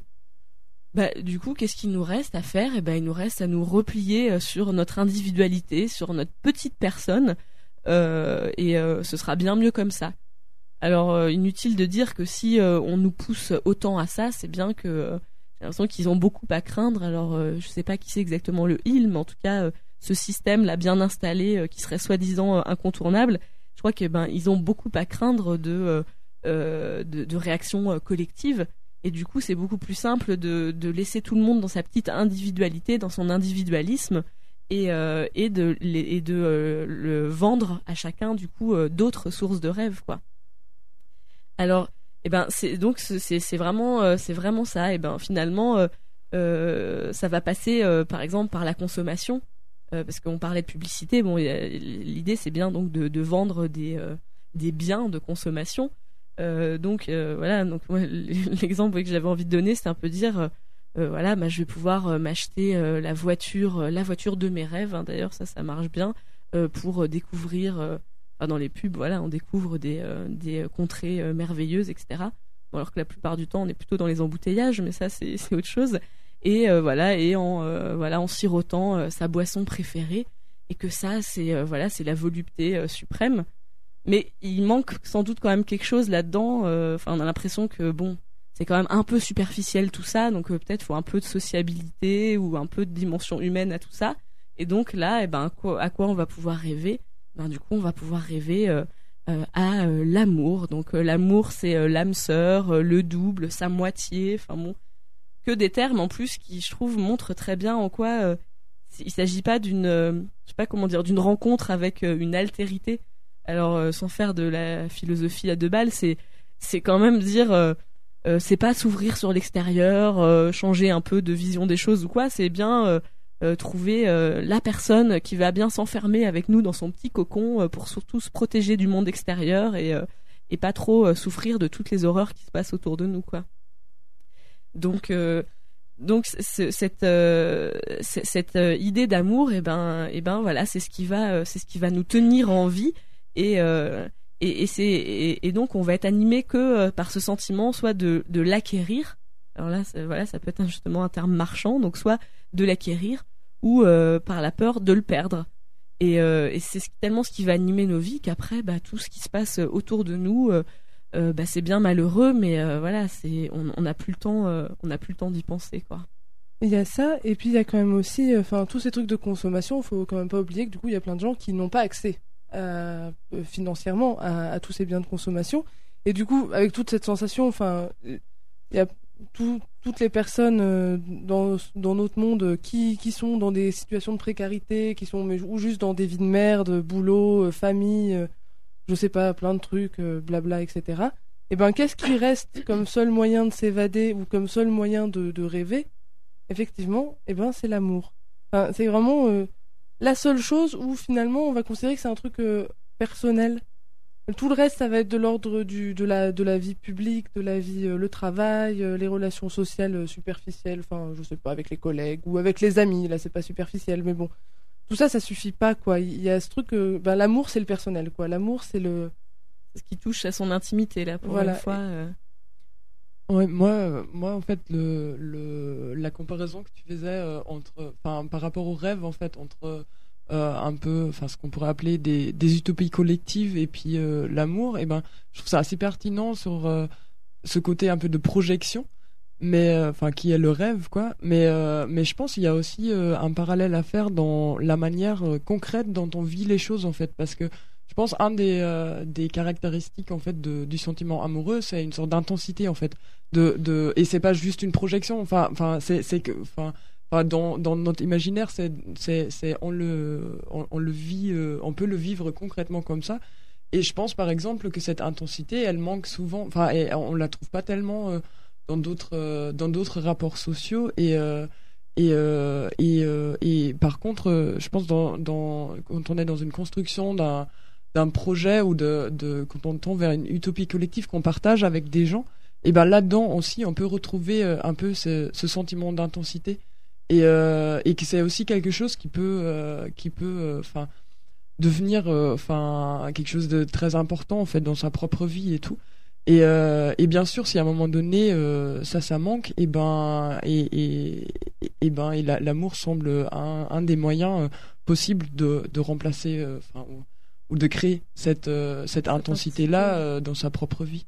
Bah du coup, qu'est-ce qu'il nous reste à faire ? Et ben il nous reste à nous replier euh, sur notre individualité, sur notre petite personne euh, et euh, ce sera bien mieux comme ça. Alors euh, inutile de dire que si euh, on nous pousse autant à ça, c'est bien que euh, j'ai l'impression qu'ils ont beaucoup à craindre. Alors euh, je sais pas qui c'est exactement le il, mais en tout cas euh, ce système là bien installé euh, qui serait soi-disant euh, incontournable, je crois que ben ils ont beaucoup à craindre de euh, euh, de, de réactions euh, collectives. Et du coup c'est beaucoup plus simple de de laisser tout le monde dans sa petite individualité, dans son individualisme, et euh, et de et de euh, le vendre à chacun du coup euh, d'autres sources de rêve quoi. Alors, eh ben, c'est donc c'est c'est vraiment euh, c'est vraiment ça. Et ben finalement, euh, euh, ça va passer euh, par exemple par la consommation. euh, parce qu'on parlait de publicité. Bon, y a, l'idée c'est bien donc de, de vendre des euh, des biens de consommation. Euh, donc euh, voilà, donc moi, l'exemple que j'avais envie de donner, c'est un peu dire euh, euh, voilà, bah, je vais pouvoir euh, m'acheter euh, la voiture, euh, la voiture de mes rêves. Hein, d'ailleurs, ça, ça marche bien euh, pour euh, découvrir. Euh, enfin, dans les pubs, voilà, on découvre des euh, des contrées euh, merveilleuses, et cetera. Bon, alors que la plupart du temps, on est plutôt dans les embouteillages, mais ça, c'est c'est autre chose. Et euh, voilà, et en euh, voilà, en sirotant euh, sa boisson préférée, et que ça, c'est euh, voilà, c'est la volupté euh, suprême. Mais il manque sans doute quand même quelque chose là-dedans. Enfin, euh, on a l'impression que bon, c'est quand même un peu superficiel tout ça, donc euh, peut-être faut un peu de sociabilité ou un peu de dimension humaine à tout ça. Et donc là, eh ben, quoi, à quoi on va pouvoir rêver ? Ben, du coup, on va pouvoir rêver euh, euh, à euh, l'amour. Donc euh, l'amour, c'est euh, l'âme sœur, euh, le double, sa moitié. Enfin bon, que des termes en plus qui, je trouve, montrent très bien en quoi euh, il s'agit pas d'une, euh, je sais pas comment dire, d'une rencontre avec euh, une altérité. Alors, euh, sans faire de la philosophie à deux balles, c'est c'est quand même dire, euh, euh, c'est pas s'ouvrir sur l'extérieur, euh, changer un peu de vision des choses ou quoi. C'est bien euh, euh, trouver euh, la personne qui va bien s'enfermer avec nous dans son petit cocon euh, pour surtout se protéger du monde extérieur et euh, et pas trop euh, souffrir de toutes les horreurs qui se passent autour de nous, quoi. Donc euh, donc c- cette euh, c- cette euh, idée d'amour, et ben et ben voilà, c'est ce qui va euh, c'est ce qui va nous tenir en vie. Et, euh, et, et, c'est, et, et donc on va être animé que euh, par ce sentiment, soit de, de l'acquérir. Alors là, voilà, ça peut être justement un terme marchand, donc soit de l'acquérir ou euh, par la peur de le perdre. Et, euh, et c'est tellement ce qui va animer nos vies qu'après, bah, tout ce qui se passe autour de nous, euh, euh, bah, c'est bien malheureux, mais euh, voilà, c'est, on n'a plus le temps, euh, on n'a plus le temps d'y penser, quoi. Il y a ça, et puis il y a quand même aussi, enfin, euh, tous ces trucs de consommation. Il faut quand même pas oublier que du coup, il y a plein de gens qui n'ont pas accès. Euh, financièrement à, à tous ces biens de consommation, et du coup avec toute cette sensation, enfin il y a tout, toutes les personnes euh, dans, dans notre monde qui, qui sont dans des situations de précarité, qui sont mais, ou juste dans des vies de merde, boulot, euh, famille, euh, je sais pas, plein de trucs, euh, blabla, etc. Et ben qu'est-ce qui reste comme seul moyen de s'évader ou comme seul moyen de, de rêver? Effectivement, et ben c'est l'amour. Enfin, c'est vraiment euh, la seule chose où finalement on va considérer que c'est un truc euh, personnel. Tout le reste, ça va être de l'ordre du, de, la, de la vie publique, de la vie, euh, le travail, euh, les relations sociales euh, superficielles, enfin je sais pas, avec les collègues ou avec les amis. Là c'est pas superficiel, mais bon, tout ça ça suffit pas, quoi. Il y a ce truc, euh, ben, l'amour c'est le personnel, quoi. L'amour c'est le... c'est ce qui touche à son intimité, là, pour voilà. une fois. Euh... Ouais, moi, moi en fait, le, le, la comparaison que tu faisais euh, entre, enfin, par rapport au rêve, en fait, entre euh, un peu, enfin, ce qu'on pourrait appeler des, des utopies collectives et puis euh, l'amour, et ben, je trouve ça assez pertinent sur euh, ce côté un peu de projection, mais enfin, euh, qui est le rêve, quoi. Mais, euh, mais je pense qu'il y a aussi euh, un parallèle à faire dans la manière euh, concrète dont on vit les choses, en fait, parce que je pense un des euh, des caractéristiques en fait de, du sentiment amoureux, c'est une sorte d'intensité, en fait, de de et c'est pas juste une projection, enfin enfin c'est c'est que enfin dans dans notre imaginaire, c'est c'est c'est on le on, on le vit euh, on peut le vivre concrètement comme ça. Et je pense par exemple que cette intensité, elle manque souvent, enfin et on la trouve pas tellement euh, dans d'autres euh, dans d'autres rapports sociaux. Et euh, Et, euh, et, euh, et par contre, euh, je pense dans, dans, quand on est dans une construction d'un, d'un projet ou de, de, quand on tend vers une utopie collective qu'on partage avec des gens, et ben là-dedans aussi, on peut retrouver euh, un peu ce, ce sentiment d'intensité. Et, euh, et que c'est aussi quelque chose qui peut, euh, qui peut, enfin, euh, devenir, enfin, euh, quelque chose de très important en fait dans sa propre vie et tout. Et, euh, et bien sûr, si à un moment donné euh, ça, ça manque, et ben, et, et, et ben, et la, l'amour semble un, un des moyens euh, possibles de, de remplacer, enfin, euh, ou, ou de créer cette, euh, cette intensité-là euh, dans sa propre vie.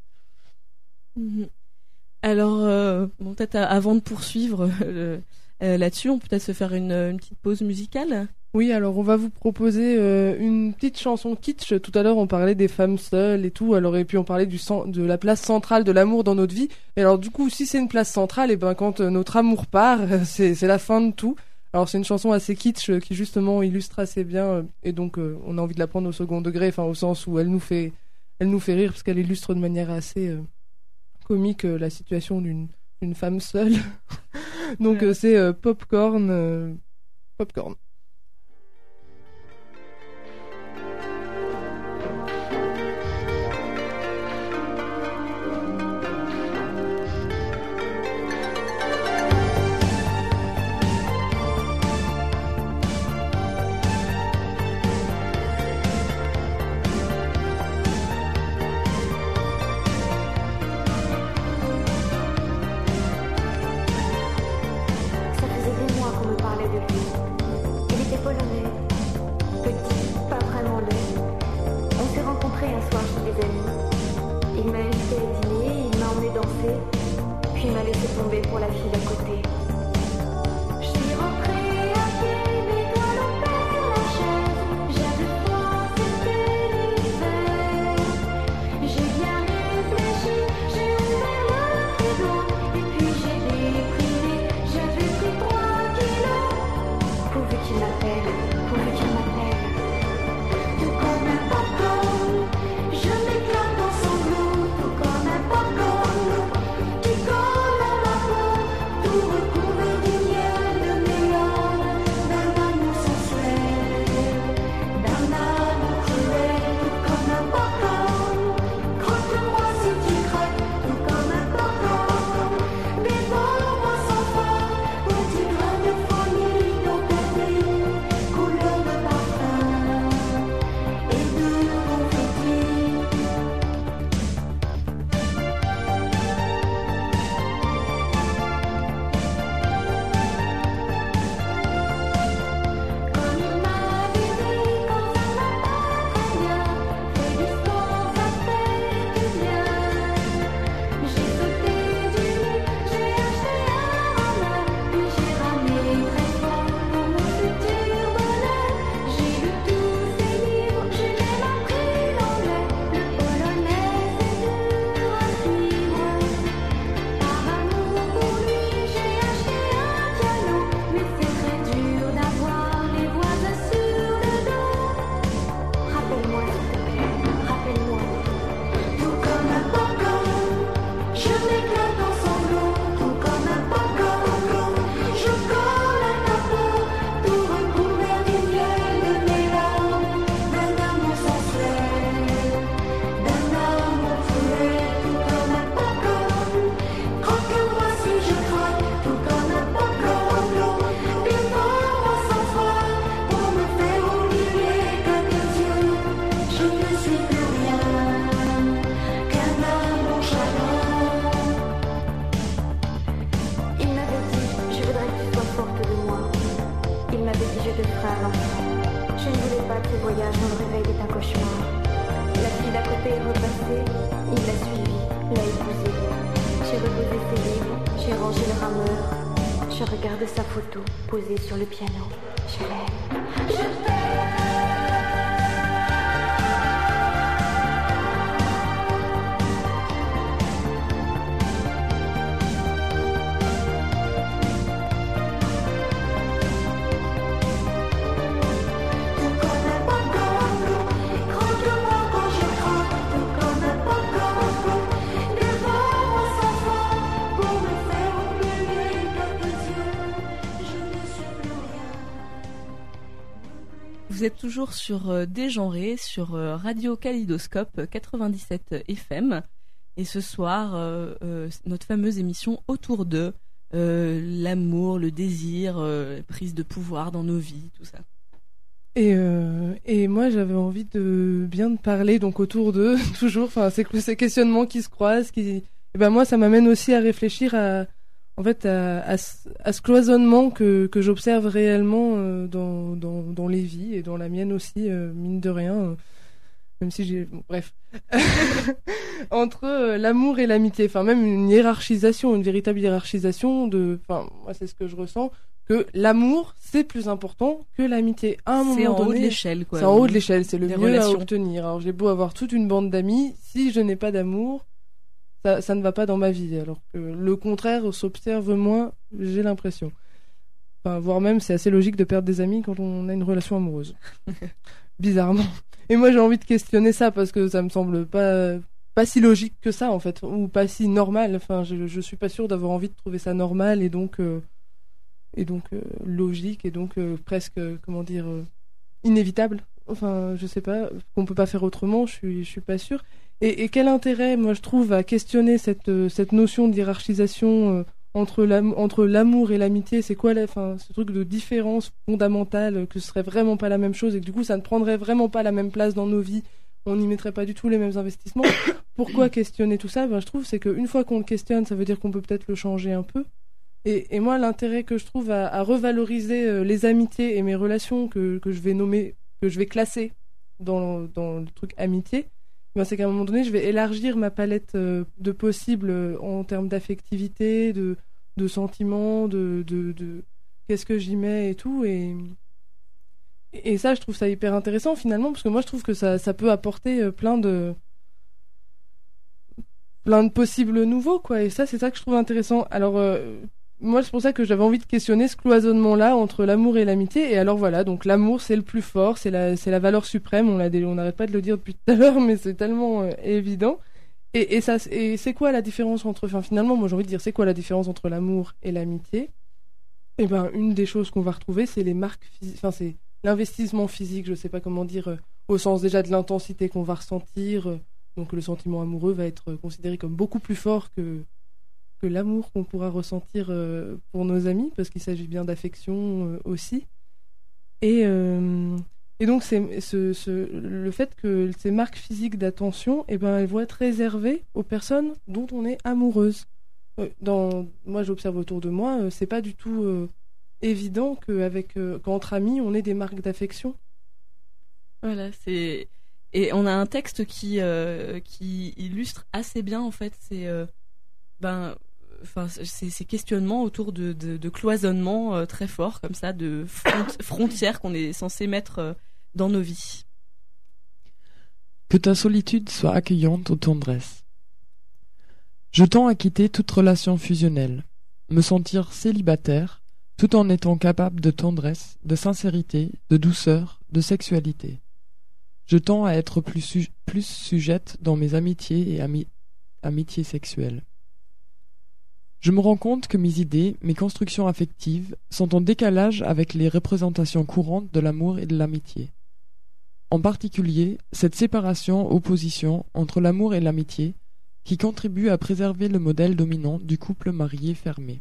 Mm-hmm. Alors, euh, bon, peut-être avant de poursuivre euh, euh, là-dessus, on peut peut-être se faire une, une petite pause musicale. Oui, alors on va vous proposer euh, une petite chanson kitsch. Tout à l'heure, on parlait des femmes seules et tout. Alors et puis on parlait du cen- de la place centrale de l'amour dans notre vie. Et alors du coup, si c'est une place centrale, et ben quand euh, notre amour part, c'est c'est la fin de tout. Alors c'est une chanson assez kitsch euh, qui justement illustre assez bien. Euh, et donc euh, on a envie de la prendre au second degré, enfin au sens où elle nous fait, elle nous fait rire parce qu'elle illustre de manière assez euh, comique euh, la situation d'une d'une femme seule. Donc euh, c'est euh, Popcorn, euh, Popcorn. invité à dîner, il m'a emmené danser, puis m'a laissé tomber pour la fille d'à côté. Je suis rentrée à pied, mes doigts l'ont fait la chaise. J'avais froid, c'était l'hiver. J'ai bien réfléchi, j'ai ouvert le frigo, et puis j'ai déprimé. J'avais pris trois kilos. Pourvu qu'il m'appelle, pourvu qu'il m'appelle. Tout comme un popcorn, je m'éclate en sanglots. Tout comme un popcorn qui colle à ma peau, tout recouvert du miel de mélange, d'un amour sensuel, d'un amour cruel. Tout comme un popcorn, croque-moi si tu craques. Tout comme un popcorn, dévore-moi sans fin. Petit grain de folie dans ta vie, couleur de parfum et de confetti. Comme il m'avait dit, quand ça va pas très bien, fais du sport, ça fait du bien. J'ai sauté du lit, j'ai acheté un rameur, puis j'ai ramé très fort pour mon futur bonheur. J'ai lu tous ses livres, j'ai même appris l'anglais, le polonais c'est dur à suivre. Par amour pour lui, j'ai acheté un piano, mais c'est très dur d'avoir les voisins sur le dos. Rappelle-moi s'il te plaît, rappelle-moi. Tout comme un popcorn, je m'éclate en sanglots. Tout comme un popcorn, je colle à ta peau, tout recouvert du miel de mélange, d'un amour sensuel, d'un amour cruel. Tout comme un popcorn, croque-moi si je craque. Tout comme un popcorn, dévore-moi sans foi, pour me faire oublier qu'à tes yeux, je ne suis plus rien qu'un amour chagrin. Il m'avait dit, je voudrais que tu sois forte de moi. Il m'avait dit, je te ferai un enfant. Je ne voulais pas que ce voyage dans le réveil est un cauchemar. La fille d'à côté est repassée, il l'a suivie, l'a épousée. J'ai reposé ses livres, j'ai rangé le rameur. Je regarde sa photo posée sur le piano. Je l'aime. Je t'aime. Tout comme un popcorn, croque-moi quand je craque. Tout comme un popcorn, dévore-moi sans fin, pour me faire oublier qu'à tes yeux, je ne suis plus rien. Vous êtes toujours sur euh, Dégenré, sur euh, Radio Kaléidoscope quatre-vingt-dix-sept F M. Et ce soir, euh, euh, notre fameuse émission autour de euh, l'amour, le désir, euh, prise de pouvoir dans nos vies, tout ça. Et, euh, et moi, j'avais envie de bien de parler donc autour de toujours, enfin, ces, ces questionnements qui se croisent, qui, et ben moi, ça m'amène aussi à réfléchir à, en fait, à, à, ce- à ce cloisonnement que que j'observe réellement euh, dans dans dans les vies et dans la mienne aussi, euh, mine de rien, euh, même si j'ai, bon, bref, entre euh, l'amour et l'amitié, enfin même une hiérarchisation, une véritable hiérarchisation de, enfin moi c'est ce que je ressens, que l'amour c'est plus important que l'amitié à un moment C'est en donné. haut de l'échelle, quoi. C'est en haut de l'échelle, c'est le Des mieux relations. à obtenir. Alors j'ai beau avoir toute une bande d'amis, si je n'ai pas d'amour, ça, ça ne va pas dans ma vie. Alors que le contraire s'observe moins, j'ai l'impression. Enfin, voire même, c'est assez logique de perdre des amis quand on a une relation amoureuse. Bizarrement. Et moi j'ai envie de questionner ça parce que ça me semble pas pas si logique que ça en fait, ou pas si normal. Enfin, je, je suis pas sûre d'avoir envie de trouver ça normal et donc euh, et donc euh, logique et donc euh, presque euh, comment dire euh, inévitable. Enfin, je sais pas, qu'on peut pas faire autrement. Je suis je suis pas sûre. Et, et quel intérêt, moi je trouve, à questionner cette euh, cette notion de hiérarchisation euh, entre l'am- entre l'amour et l'amitié. C'est quoi la, enfin, ce truc de différence fondamentale, euh, que ce serait vraiment pas la même chose et que du coup ça ne prendrait vraiment pas la même place dans nos vies. On n'y mettrait pas du tout les mêmes investissements. Pourquoi questionner tout ça? Ben, je trouve c'est qu'une fois qu'on le questionne, ça veut dire qu'on peut peut-être le changer un peu. Et, et moi, l'intérêt que je trouve à, à revaloriser euh, les amitiés et mes relations que, que je vais nommer, que je vais classer dans, dans le truc amitié, ben, c'est qu'à un moment donné, je vais élargir ma palette euh, de possibles euh, en termes d'affectivité, de, de sentiments, de, de, de qu'est-ce que j'y mets et tout. Et, et ça, je trouve ça hyper intéressant finalement, parce que moi, je trouve que ça, ça peut apporter euh, plein de plein de possibles nouveaux, quoi. Et ça, c'est ça que je trouve intéressant. Alors, euh, moi, c'est pour ça que j'avais envie de questionner ce cloisonnement-là entre l'amour et l'amitié. Et alors voilà, donc l'amour, c'est le plus fort, c'est la, c'est la valeur suprême. On l'a, dé- on n'arrête pas de le dire depuis tout à l'heure, mais c'est tellement euh, évident. Et, et ça, et c'est quoi la différence entre, enfin, finalement, moi, j'ai envie de dire, c'est quoi la différence entre l'amour et l'amitié? Eh ben, une des choses qu'on va retrouver, c'est les marques physiques, enfin, c'est l'investissement physique. Je sais pas comment dire, euh, au sens déjà de l'intensité qu'on va ressentir. euh, Donc le sentiment amoureux va être considéré comme beaucoup plus fort que, que l'amour qu'on pourra ressentir euh, pour nos amis, parce qu'il s'agit bien d'affection euh, aussi. Et, euh, et donc c'est, ce, ce, le fait que ces marques physiques d'attention, eh ben, elles vont être réservées aux personnes dont on est amoureuse. Euh, dans, moi j'observe autour de moi, euh, c'est pas du tout euh, évident qu'avec, euh, qu'entre amis on ait des marques d'affection. Voilà, c'est... Et on a un texte qui, euh, qui illustre assez bien, en fait, ces, euh, ben, enfin, ces, ces questionnements autour de, de, de cloisonnements euh, très forts, comme ça, de front- frontières qu'on est censé mettre euh, dans nos vies. Que ta solitude soit accueillante aux tendresses. Je tends à quitter toute relation fusionnelle, me sentir célibataire, tout en étant capable de tendresse, de sincérité, de douceur, de sexualité. Je tends à être plus, su- plus sujette dans mes amitiés et ami- amitiés sexuelles. Je me rends compte que mes idées, mes constructions affectives, sont en décalage avec les représentations courantes de l'amour et de l'amitié. En particulier, cette séparation, opposition entre l'amour et l'amitié, qui contribue à préserver le modèle dominant du couple marié fermé.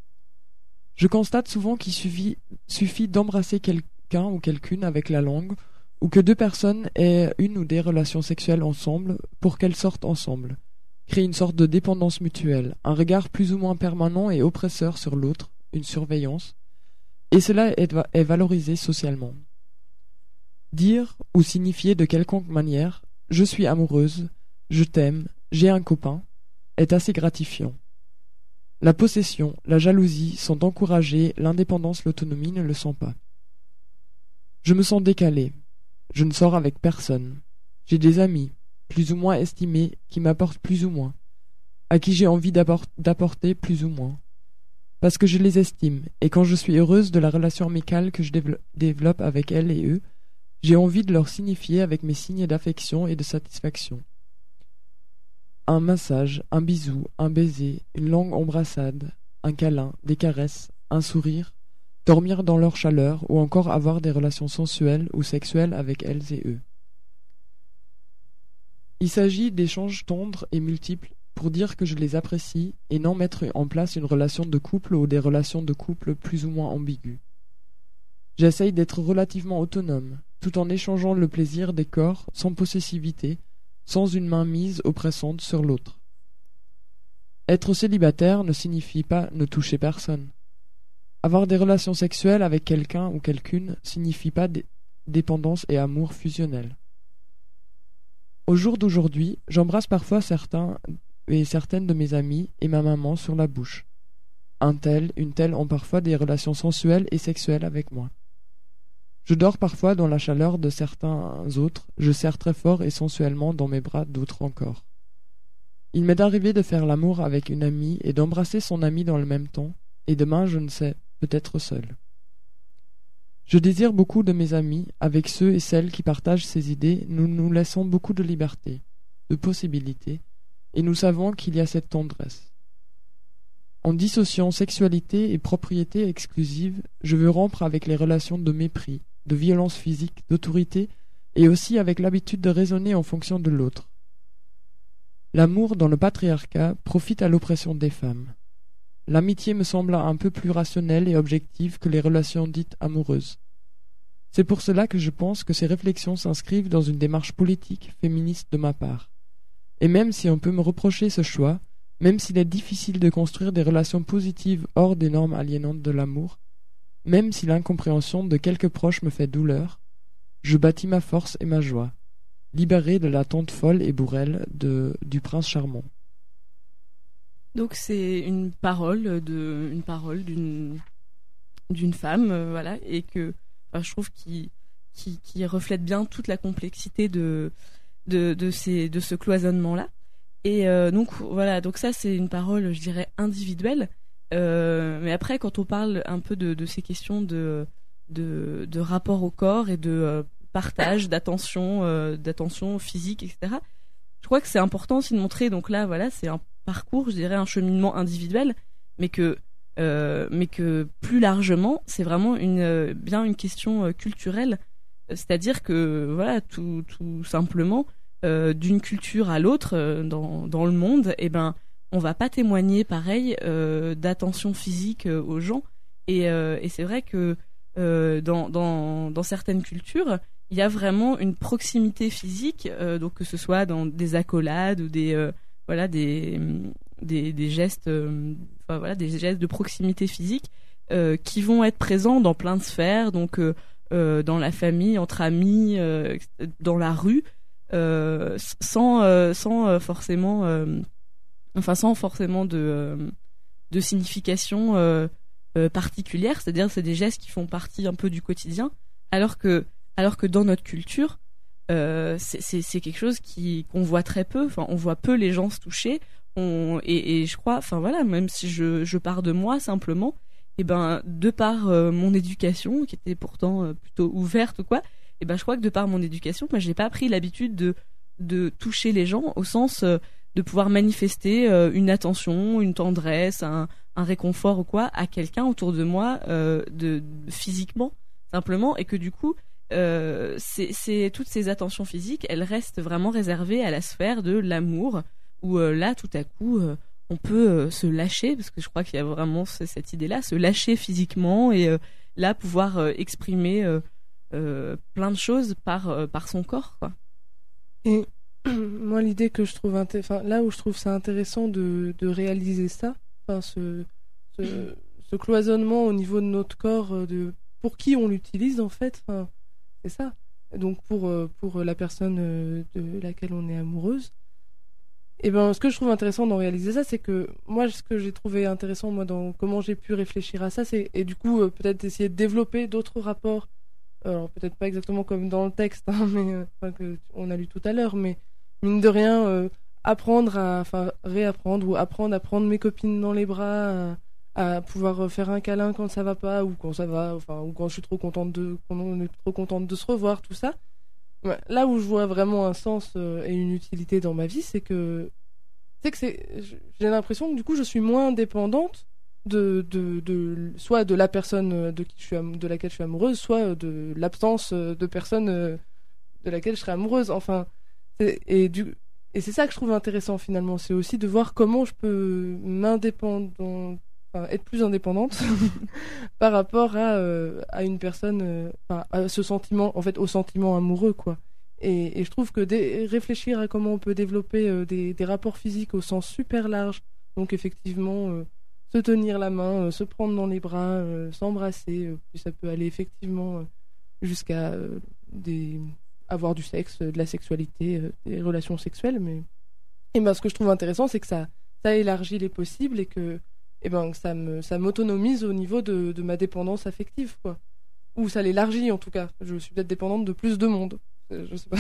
Je constate souvent qu'il suffit, suffit d'embrasser quelqu'un ou quelqu'une avec la langue, ou que deux personnes aient une ou des relations sexuelles ensemble pour qu'elles sortent ensemble, créent une sorte de dépendance mutuelle, un regard plus ou moins permanent et oppresseur sur l'autre, une surveillance, et cela est, va- est valorisé socialement. Dire ou signifier de quelconque manière « je suis amoureuse »,« je t'aime »,« j'ai un copain » est assez gratifiant. La possession, la jalousie sont encouragées, l'indépendance, l'autonomie ne le sont pas. Je me sens décalé. Je ne sors avec personne. J'ai des amis, plus ou moins estimés, qui m'apportent plus ou moins, à qui j'ai envie d'apport- d'apporter plus ou moins. Parce que je les estime, et quand je suis heureuse de la relation amicale que je dévelop- développe avec elles et eux, j'ai envie de leur signifier avec mes signes d'affection et de satisfaction. Un massage, un bisou, un baiser, une longue embrassade, un câlin, des caresses, un sourire, dormir dans leur chaleur ou encore avoir des relations sensuelles ou sexuelles avec elles et eux. Il s'agit d'échanges tendres et multiples pour dire que je les apprécie et non mettre en place une relation de couple ou des relations de couple plus ou moins ambiguës. J'essaye d'être relativement autonome, tout en échangeant le plaisir des corps sans possessivité, sans une mainmise oppressante sur l'autre. Être célibataire ne signifie pas ne toucher personne. Avoir des relations sexuelles avec quelqu'un ou quelqu'une signifie pas dé- dépendance et amour fusionnel. Au jour d'aujourd'hui, j'embrasse parfois certains et certaines de mes amis et ma maman sur la bouche. Un tel, une telle ont parfois des relations sensuelles et sexuelles avec moi. Je dors parfois dans la chaleur de certains autres, je serre très fort et sensuellement dans mes bras d'autres encore. Il m'est arrivé de faire l'amour avec une amie et d'embrasser son amie dans le même temps, et demain, je ne sais, peut-être seul. Je désire beaucoup de mes amis, avec ceux et celles qui partagent ces idées, nous nous laissons beaucoup de liberté, de possibilités, et nous savons qu'il y a cette tendresse. En dissociant sexualité et propriété exclusive, je veux rompre avec les relations de mépris, de violence physique, d'autorité, et aussi avec l'habitude de raisonner en fonction de l'autre. L'amour dans le patriarcat profite à l'oppression des femmes. L'amitié me semble un peu plus rationnelle et objective que les relations dites amoureuses. C'est pour cela que je pense que ces réflexions s'inscrivent dans une démarche politique féministe de ma part. Et même si on peut me reprocher ce choix, même s'il est difficile de construire des relations positives hors des normes aliénantes de l'amour, même si l'incompréhension de quelques proches me fait douleur, je bâtis ma force et ma joie. libérée de la tante folle et bourrelle de, du prince charmant. Donc c'est une parole de une parole d'une d'une femme, euh, voilà, et que enfin, je trouve qui qui qui reflète bien toute la complexité de de de ces de ce cloisonnement là. Et euh, donc voilà, donc ça c'est une parole, je dirais, individuelle. Euh, mais après, quand on parle un peu de de ces questions de de de rapport au corps et de euh, partage, d'attention, euh, d'attention physique, et cetera. Je crois que c'est important aussi de montrer. Donc là, voilà, c'est un parcours, je dirais, un cheminement individuel, mais que, euh, mais que plus largement, c'est vraiment une, euh, bien une question euh, culturelle. C'est-à-dire que, voilà, tout, tout simplement, euh, d'une culture à l'autre euh, dans, dans le monde, eh ben, on va pas témoigner pareil euh, d'attention physique euh, aux gens. Et, euh, et c'est vrai que euh, dans, dans, dans certaines cultures, il y a vraiment une proximité physique, euh, donc que ce soit dans des accolades ou des euh, voilà des des, des gestes, euh, enfin voilà des gestes de proximité physique euh, qui vont être présents dans plein de sphères, donc euh, euh, dans la famille, entre amis, euh, dans la rue, euh, sans euh, sans euh, forcément, euh, enfin sans forcément de euh, de signification euh, euh, particulière, c'est-à-dire c'est des gestes qui font partie un peu du quotidien, alors que Alors que dans notre culture, euh, c'est, c'est, c'est quelque chose qui, qu'on voit très peu. Enfin, on voit peu les gens se toucher. On, et, et je crois, enfin voilà, même si je, je pars de moi simplement, et ben de par euh, mon éducation, qui était pourtant euh, plutôt ouverte ou quoi, et ben je crois que de par mon éducation, moi j'ai pas pris l'habitude de de toucher les gens au sens euh, de pouvoir manifester euh, une attention, une tendresse, un, un réconfort ou quoi à quelqu'un autour de moi, euh, de, de physiquement simplement, et que du coup Euh, c'est, c'est toutes ces attentions physiques, elles restent vraiment réservées à la sphère de l'amour, où euh, là tout à coup euh, on peut euh, se lâcher, parce que je crois qu'il y a vraiment c- cette idée-là, se lâcher physiquement et euh, là pouvoir euh, exprimer euh, euh, plein de choses par euh, par son corps, quoi. Et moi, l'idée que je trouve, inté- enfin, là où je trouve ça intéressant de, de réaliser ça, enfin, ce, ce, ce cloisonnement au niveau de notre corps, euh, de pour qui on l'utilise en fait, enfin, c'est ça. Donc pour euh, pour la personne euh, de laquelle on est amoureuse. Et ben, ce que je trouve intéressant dans réaliser ça, c'est que moi, ce que j'ai trouvé intéressant, moi, dans comment j'ai pu réfléchir à ça, c'est et du coup euh, peut-être essayer de développer d'autres rapports. Alors peut-être pas exactement comme dans le texte, hein, mais euh, enfin, que on a lu tout à l'heure, mais mine de rien, euh, apprendre à, enfin réapprendre ou apprendre à prendre mes copines dans les bras, à, à pouvoir faire un câlin quand ça va pas ou quand ça va, enfin ou quand je suis trop contente de, quand on est trop contente de se revoir, tout ça. Ouais, là où je vois vraiment un sens euh, et une utilité dans ma vie, c'est que c'est que c'est, j'ai l'impression que du coup je suis moins dépendante de, de, de soit de la personne de qui je suis am- de laquelle je suis amoureuse, soit de l'absence de personne euh, de laquelle je serais amoureuse. Enfin, c'est, et du et c'est ça que je trouve intéressant finalement, c'est aussi de voir comment je peux m'indépendant, enfin, être plus indépendante par rapport à euh, à une personne, euh, enfin, à ce sentiment, en fait, au sentiment amoureux, quoi. Et, et je trouve que dé- réfléchir à comment on peut développer euh, des, des rapports physiques au sens super large, donc effectivement euh, se tenir la main, euh, se prendre dans les bras, euh, s'embrasser, euh, puis ça peut aller effectivement euh, jusqu'à euh, des... avoir du sexe, euh, de la sexualité, euh, des relations sexuelles. Mais et ben, ce que je trouve intéressant, c'est que ça, ça élargit les possibles et que, et ben, que ça, me, ça m'autonomise au niveau de, de ma dépendance affective, quoi. Ou ça l'élargit en tout cas. Je suis peut-être dépendante de plus de monde. Je sais pas.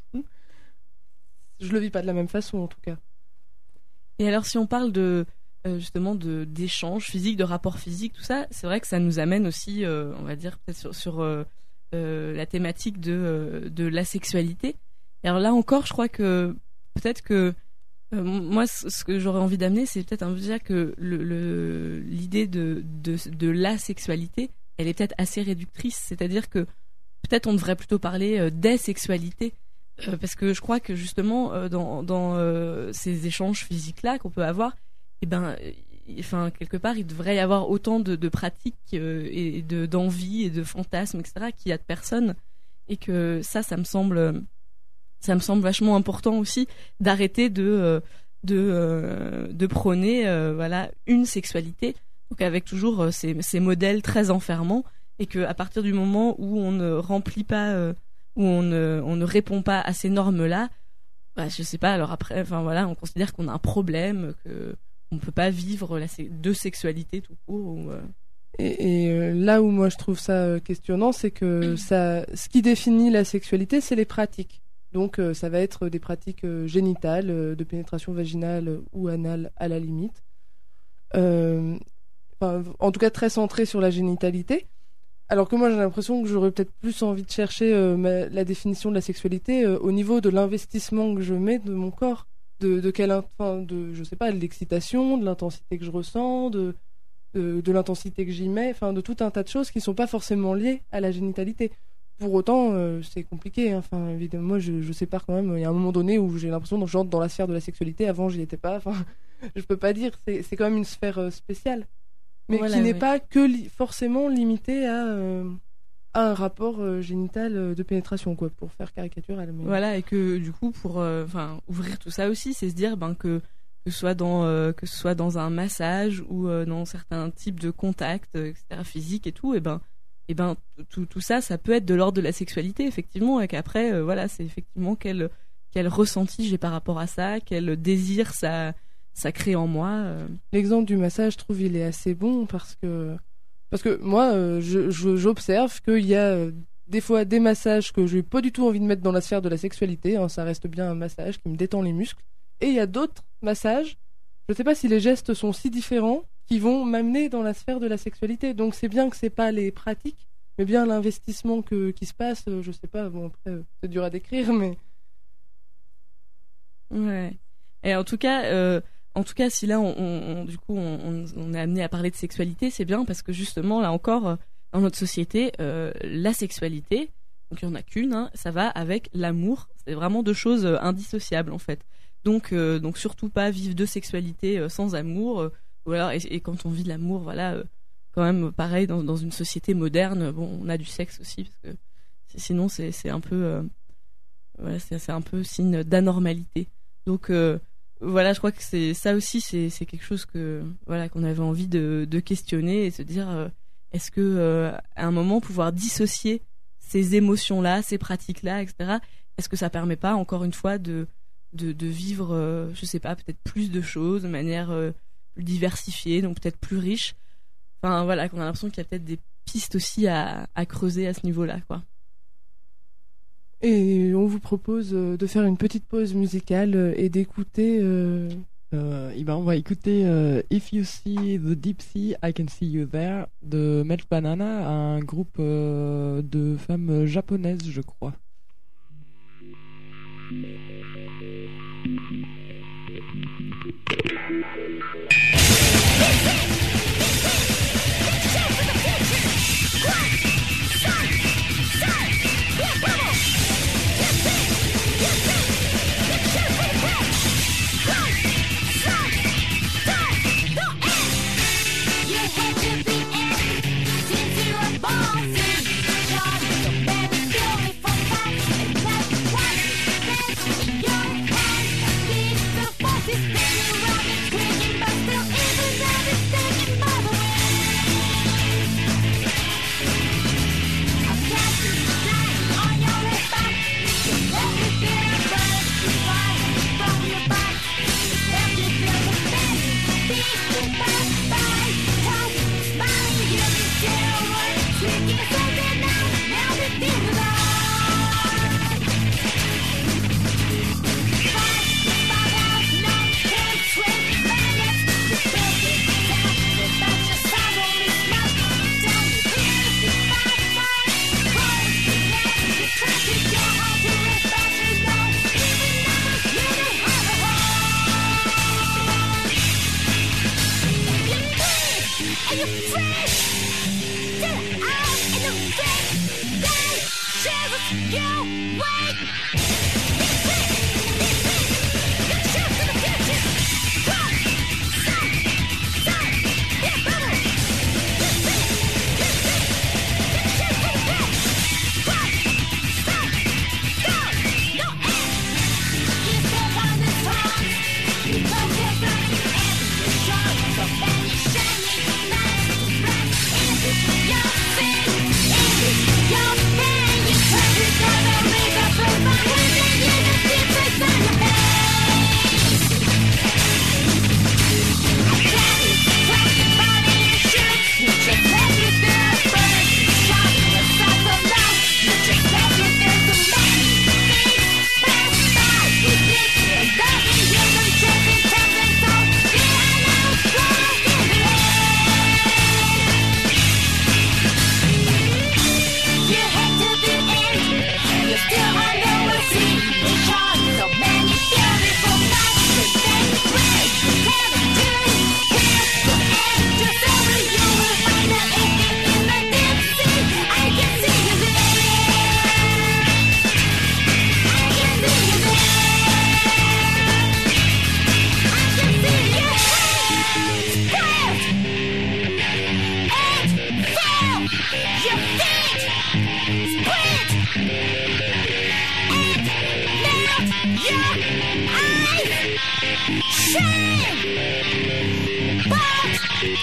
Je le vis pas de la même façon en tout cas. Et alors si on parle de euh, justement de d'échanges physiques, de rapports physiques, tout ça, c'est vrai que ça nous amène aussi, euh, on va dire peut-être sur, sur euh, euh, la thématique de euh, de la sexualité. Et alors là encore, je crois que peut-être que euh, moi ce ce que j'aurais envie d'amener, c'est peut-être un dire que le, le l'idée de, de de la sexualité, elle est peut-être assez réductrice, c'est-à-dire que peut-être on devrait plutôt parler euh, des sexualités, euh, parce que je crois que justement euh, dans, dans euh, ces échanges physiques-là qu'on peut avoir, et ben, enfin quelque part il devrait y avoir autant de, de pratiques euh, et de d'envie et de fantasmes, et cetera qu'il y a de personnes, et que ça, ça me semble, ça me semble vachement important aussi d'arrêter de euh, de euh, de prôner euh, voilà une sexualité, donc avec toujours euh, ces, ces modèles très enfermants. Et que à partir du moment où on ne remplit pas, euh, où on ne, on ne répond pas à ces normes-là, bah, je sais pas, alors après, enfin voilà, on considère qu'on a un problème, que on peut pas vivre la, de sexualité tout court. Ou, euh... Et, et euh, là où moi je trouve ça euh, questionnant, c'est que ça, ce qui définit la sexualité, c'est les pratiques. Donc euh, ça va être des pratiques euh, génitales, euh, de pénétration vaginale euh, ou anale à la limite. Euh, en tout cas très centré sur la génitalité. Alors que moi j'ai l'impression que j'aurais peut-être plus envie de chercher euh, ma, la définition de la sexualité euh, au niveau de l'investissement que je mets de mon corps, de, de quelle, enfin, de je sais pas, de l'excitation, de l'intensité que je ressens, de de, de l'intensité que j'y mets, enfin de tout un tas de choses qui sont pas forcément liées à la génitalité. Pour autant, euh, c'est compliqué. Hein. Enfin, évidemment, moi je, je sépare quand même. Il y a un moment donné où j'ai l'impression que j'entre dans la sphère de la sexualité. Avant, j'y étais pas. Enfin, je peux pas dire. C'est, c'est quand même une sphère euh, spéciale. Mais Voilà, qui n'est oui. pas que li- forcément limité à, euh, à un rapport euh, génital euh, de pénétration, quoi, pour faire caricatural. Mais... Voilà, et que du coup, pour euh, enfin ouvrir tout ça aussi, c'est se dire ben, que, que, ce soit dans, euh, que ce soit dans un massage ou euh, dans certains types de contacts, euh, et cetera, physiques et tout, et ben, et ben tout, tout ça, ça peut être de l'ordre de la sexualité, effectivement, et qu'après, euh, voilà, c'est effectivement quel, quel ressenti j'ai par rapport à ça, quel désir ça. ça crée en moi. Euh... L'exemple du massage, je trouve, il est assez bon parce que, parce que moi, euh, je, je, j'observe qu'il y a euh, des fois des massages que je n'ai pas du tout envie de mettre dans la sphère de la sexualité. Hein, ça reste bien un massage qui me détend les muscles. Et il y a d'autres massages, je ne sais pas si les gestes sont si différents, qui vont m'amener dans la sphère de la sexualité. Donc c'est bien que c'est pas les pratiques, mais bien l'investissement que, qui se passe. Euh, je sais pas, bon après, euh, c'est dur à décrire, mais... Ouais. Et en tout cas... Euh... En tout cas, si là, on, on, du coup, on, on est amené à parler de sexualité, c'est bien parce que justement, là encore, dans notre société, euh, la sexualité, donc il n'y en a qu'une, hein, ça va avec l'amour. C'est vraiment deux choses indissociables, en fait. Donc, euh, donc surtout pas vivre de sexualité euh, sans amour. Euh, ou alors, et, et quand on vit de l'amour, voilà, euh, quand même, pareil, dans, dans une société moderne, bon, on a du sexe aussi, parce que sinon, c'est, c'est un peu, euh, voilà, c'est, c'est un peu signe d'anormalité. Donc, euh, voilà, je crois que c'est ça aussi, c'est c'est quelque chose que voilà qu'on avait envie de de questionner et se dire euh, est-ce que euh, à un moment pouvoir dissocier ces émotions-là, ces pratiques-là, et cetera. Est-ce que ça permet pas encore une fois de de de vivre, euh, je sais pas, peut-être plus de choses de manière euh, plus diversifiée, donc peut-être plus riche. Enfin voilà, qu'on a l'impression qu'il y a peut-être des pistes aussi à à creuser à ce niveau-là, quoi. Et on vous propose de faire une petite pause musicale et d'écouter... Euh... Euh, et ben on va écouter euh, If You See the Deep Sea, I Can See You There de Melt Banana, un groupe euh, de femmes japonaises, je crois. Your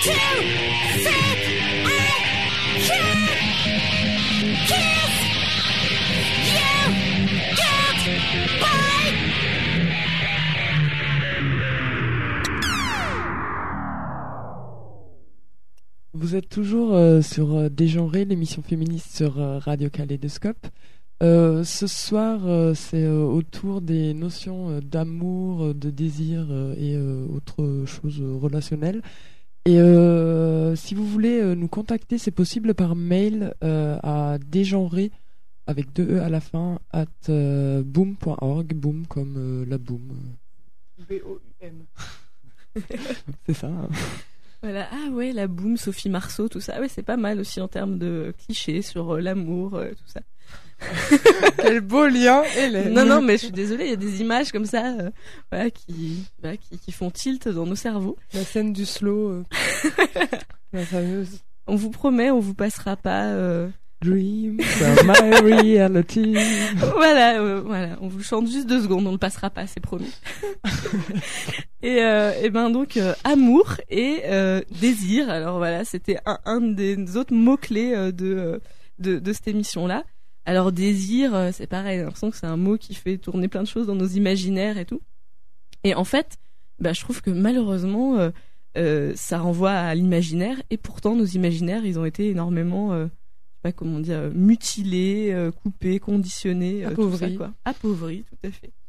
Vous êtes toujours euh, sur euh, Dégenré, l'émission féministe sur euh, Radio Kaléidoscope. Euh, ce soir, euh, c'est euh, autour des notions euh, d'amour, euh, de désir euh, et euh, autres choses euh, relationnelles. Et euh, si vous voulez euh, nous contacter, c'est possible par mail euh, à dégenré avec deux e à la fin at euh, boom point org, boom comme euh, la boom. B O U M. C'est ça. Hein. Voilà, ah ouais, la boum, Sophie Marceau, tout ça. Ah ouais, c'est pas mal aussi en termes de clichés sur euh, l'amour, euh, tout ça. Quel beau lien, Hélène. Non, non, mais je suis désolée, il y a des images comme ça, euh, voilà, qui, voilà, qui, qui font tilt dans nos cerveaux. La scène du slow. Euh... la fameuse. On vous promet, on vous passera pas. Euh... Dream from my reality. voilà, euh, voilà, on vous le chante juste deux secondes, on le passera pas, c'est promis. et, euh, et ben donc euh, amour et euh, désir. Alors voilà, c'était un, un des autres mots clés euh, de, de de cette émission-là. Alors désir, euh, c'est pareil, j'ai l'impression que c'est un mot qui fait tourner plein de choses dans nos imaginaires et tout. Et en fait, bah je trouve que malheureusement, euh, euh, ça renvoie à l'imaginaire. Et pourtant, nos imaginaires, ils ont été énormément euh, pas comment dire, mutilés, euh, coupés, conditionnés, euh, tout ça, quoi. Appauvris, tout à fait.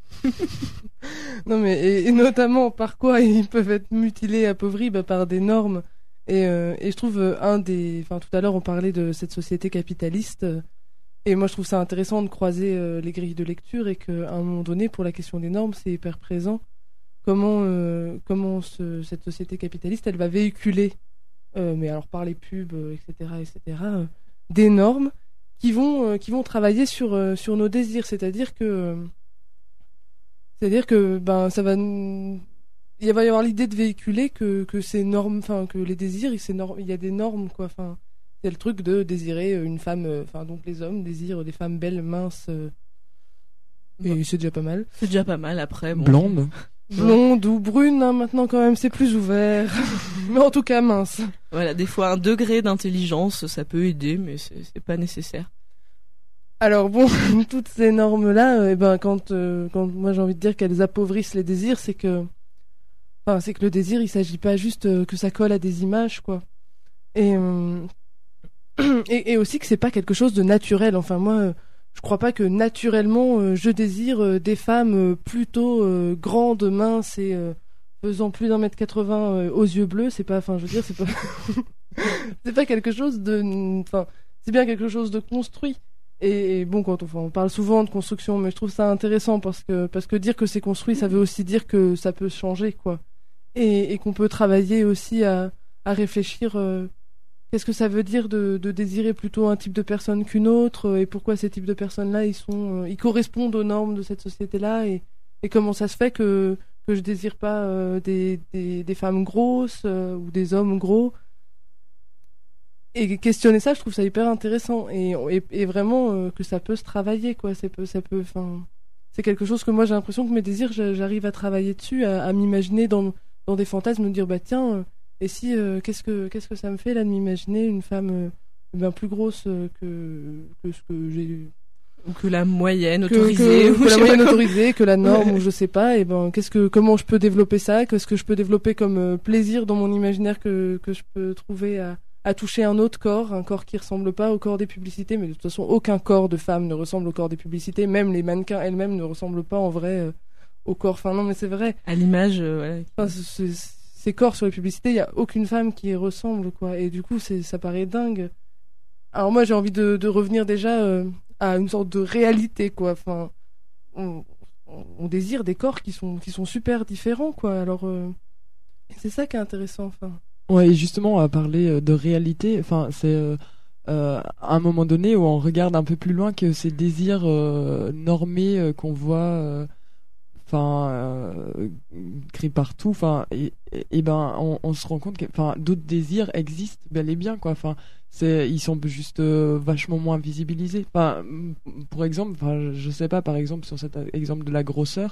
Non mais et, et notamment par quoi ils peuvent être mutilés, appauvris, bah, par des normes. Et, euh, et je trouve euh, un des, enfin tout à l'heure on parlait de cette société capitaliste. Euh, et moi je trouve ça intéressant de croiser euh, les grilles de lecture et qu'à un moment donné pour la question des normes c'est hyper présent. Comment euh, comment ce, cette société capitaliste elle va véhiculer, euh, mais alors par les pubs, euh, et cetera, et cetera. Euh, des normes qui vont euh, qui vont travailler sur euh, sur nos désirs, c'est-à-dire que euh, c'est-à-dire que ben ça va il va y avoir l'idée de véhiculer que que ces normes, enfin que les désirs, c'est norm... il y a des normes quoi, enfin c'est le truc de désirer une femme, enfin euh, donc les hommes désirent des femmes belles, minces, euh, et ouais. C'est déjà pas mal. C'est déjà pas mal après. Bon. Blonde. Blonde ou brune, hein, maintenant quand même c'est plus ouvert, mais en tout cas mince. Voilà, des fois un degré d'intelligence ça peut aider, mais c'est, c'est pas nécessaire. Alors bon, toutes ces normes-là, euh, eh ben quand euh, quand moi j'ai envie de dire qu'elles appauvrissent les désirs, c'est que, enfin c'est que le désir, il s'agit pas juste euh, que ça colle à des images quoi, et, euh, et et aussi que c'est pas quelque chose de naturel. Enfin moi. Euh, Je crois pas que naturellement euh, je désire euh, des femmes euh, plutôt euh, grandes, minces et euh, faisant plus d'un mètre quatre-vingts euh, aux yeux bleus. C'est pas, enfin, je veux dire, c'est pas, c'est pas quelque chose de, enfin, c'est bien quelque chose de construit. Et, et bon, quand on, enfin, on parle souvent de construction, mais je trouve ça intéressant parce que parce que dire que c'est construit, ça veut aussi dire que ça peut changer, quoi, et, et qu'on peut travailler aussi à à réfléchir. Euh, Qu'est-ce que ça veut dire de, de désirer plutôt un type de personne qu'une autre, et pourquoi ces types de personnes-là ils sont, euh, ils correspondent aux normes de cette société-là, et, et comment ça se fait que que je désire pas euh, des, des des femmes grosses euh, ou des hommes gros. Et questionner ça, je trouve ça hyper intéressant, et et, et vraiment euh, que ça peut se travailler quoi, ça peut ça peut, enfin c'est quelque chose que moi j'ai l'impression que mes désirs j'arrive à travailler dessus, à, à m'imaginer dans dans des fantasmes, me dire bah tiens. Euh, Et si, euh, qu'est-ce que qu'est-ce que ça me fait là de m'imaginer une femme euh, ben, plus grosse euh, que que ce que j'ai, ou que la moyenne que, autorisée, que, ou que la moyenne comment... autorisée, que la norme, ou je sais pas. Et ben qu'est-ce que comment je peux développer ça, qu'est-ce que je peux développer comme euh, plaisir dans mon imaginaire que que je peux trouver à à toucher un autre corps, un corps qui ressemble pas au corps des publicités, mais de toute façon aucun corps de femme ne ressemble au corps des publicités, même les mannequins elles-mêmes ne ressemblent pas en vrai euh, au corps. Enfin non mais c'est vrai. À l'image, euh, ouais. Enfin, c'est, c'est, ces corps sur les publicités, il y a aucune femme qui y ressemble quoi, et du coup c'est ça paraît dingue. Alors moi j'ai envie de, de revenir déjà euh, à une sorte de réalité quoi. Enfin, on, on désire des corps qui sont qui sont super différents quoi. Alors euh, c'est ça qui est intéressant. Enfin. Ouais, et justement à parler de réalité, enfin c'est euh, euh, à un moment donné où on regarde un peu plus loin que ces désirs euh, normés euh, qu'on voit. Euh, enfin euh, écrit partout, enfin et, et, et ben on, on se rend compte que enfin d'autres désirs existent bel et bien quoi, enfin c'est ils sont juste euh, vachement moins visibilisés. Enfin pour exemple, enfin je sais pas, par exemple sur cet exemple de la grosseur,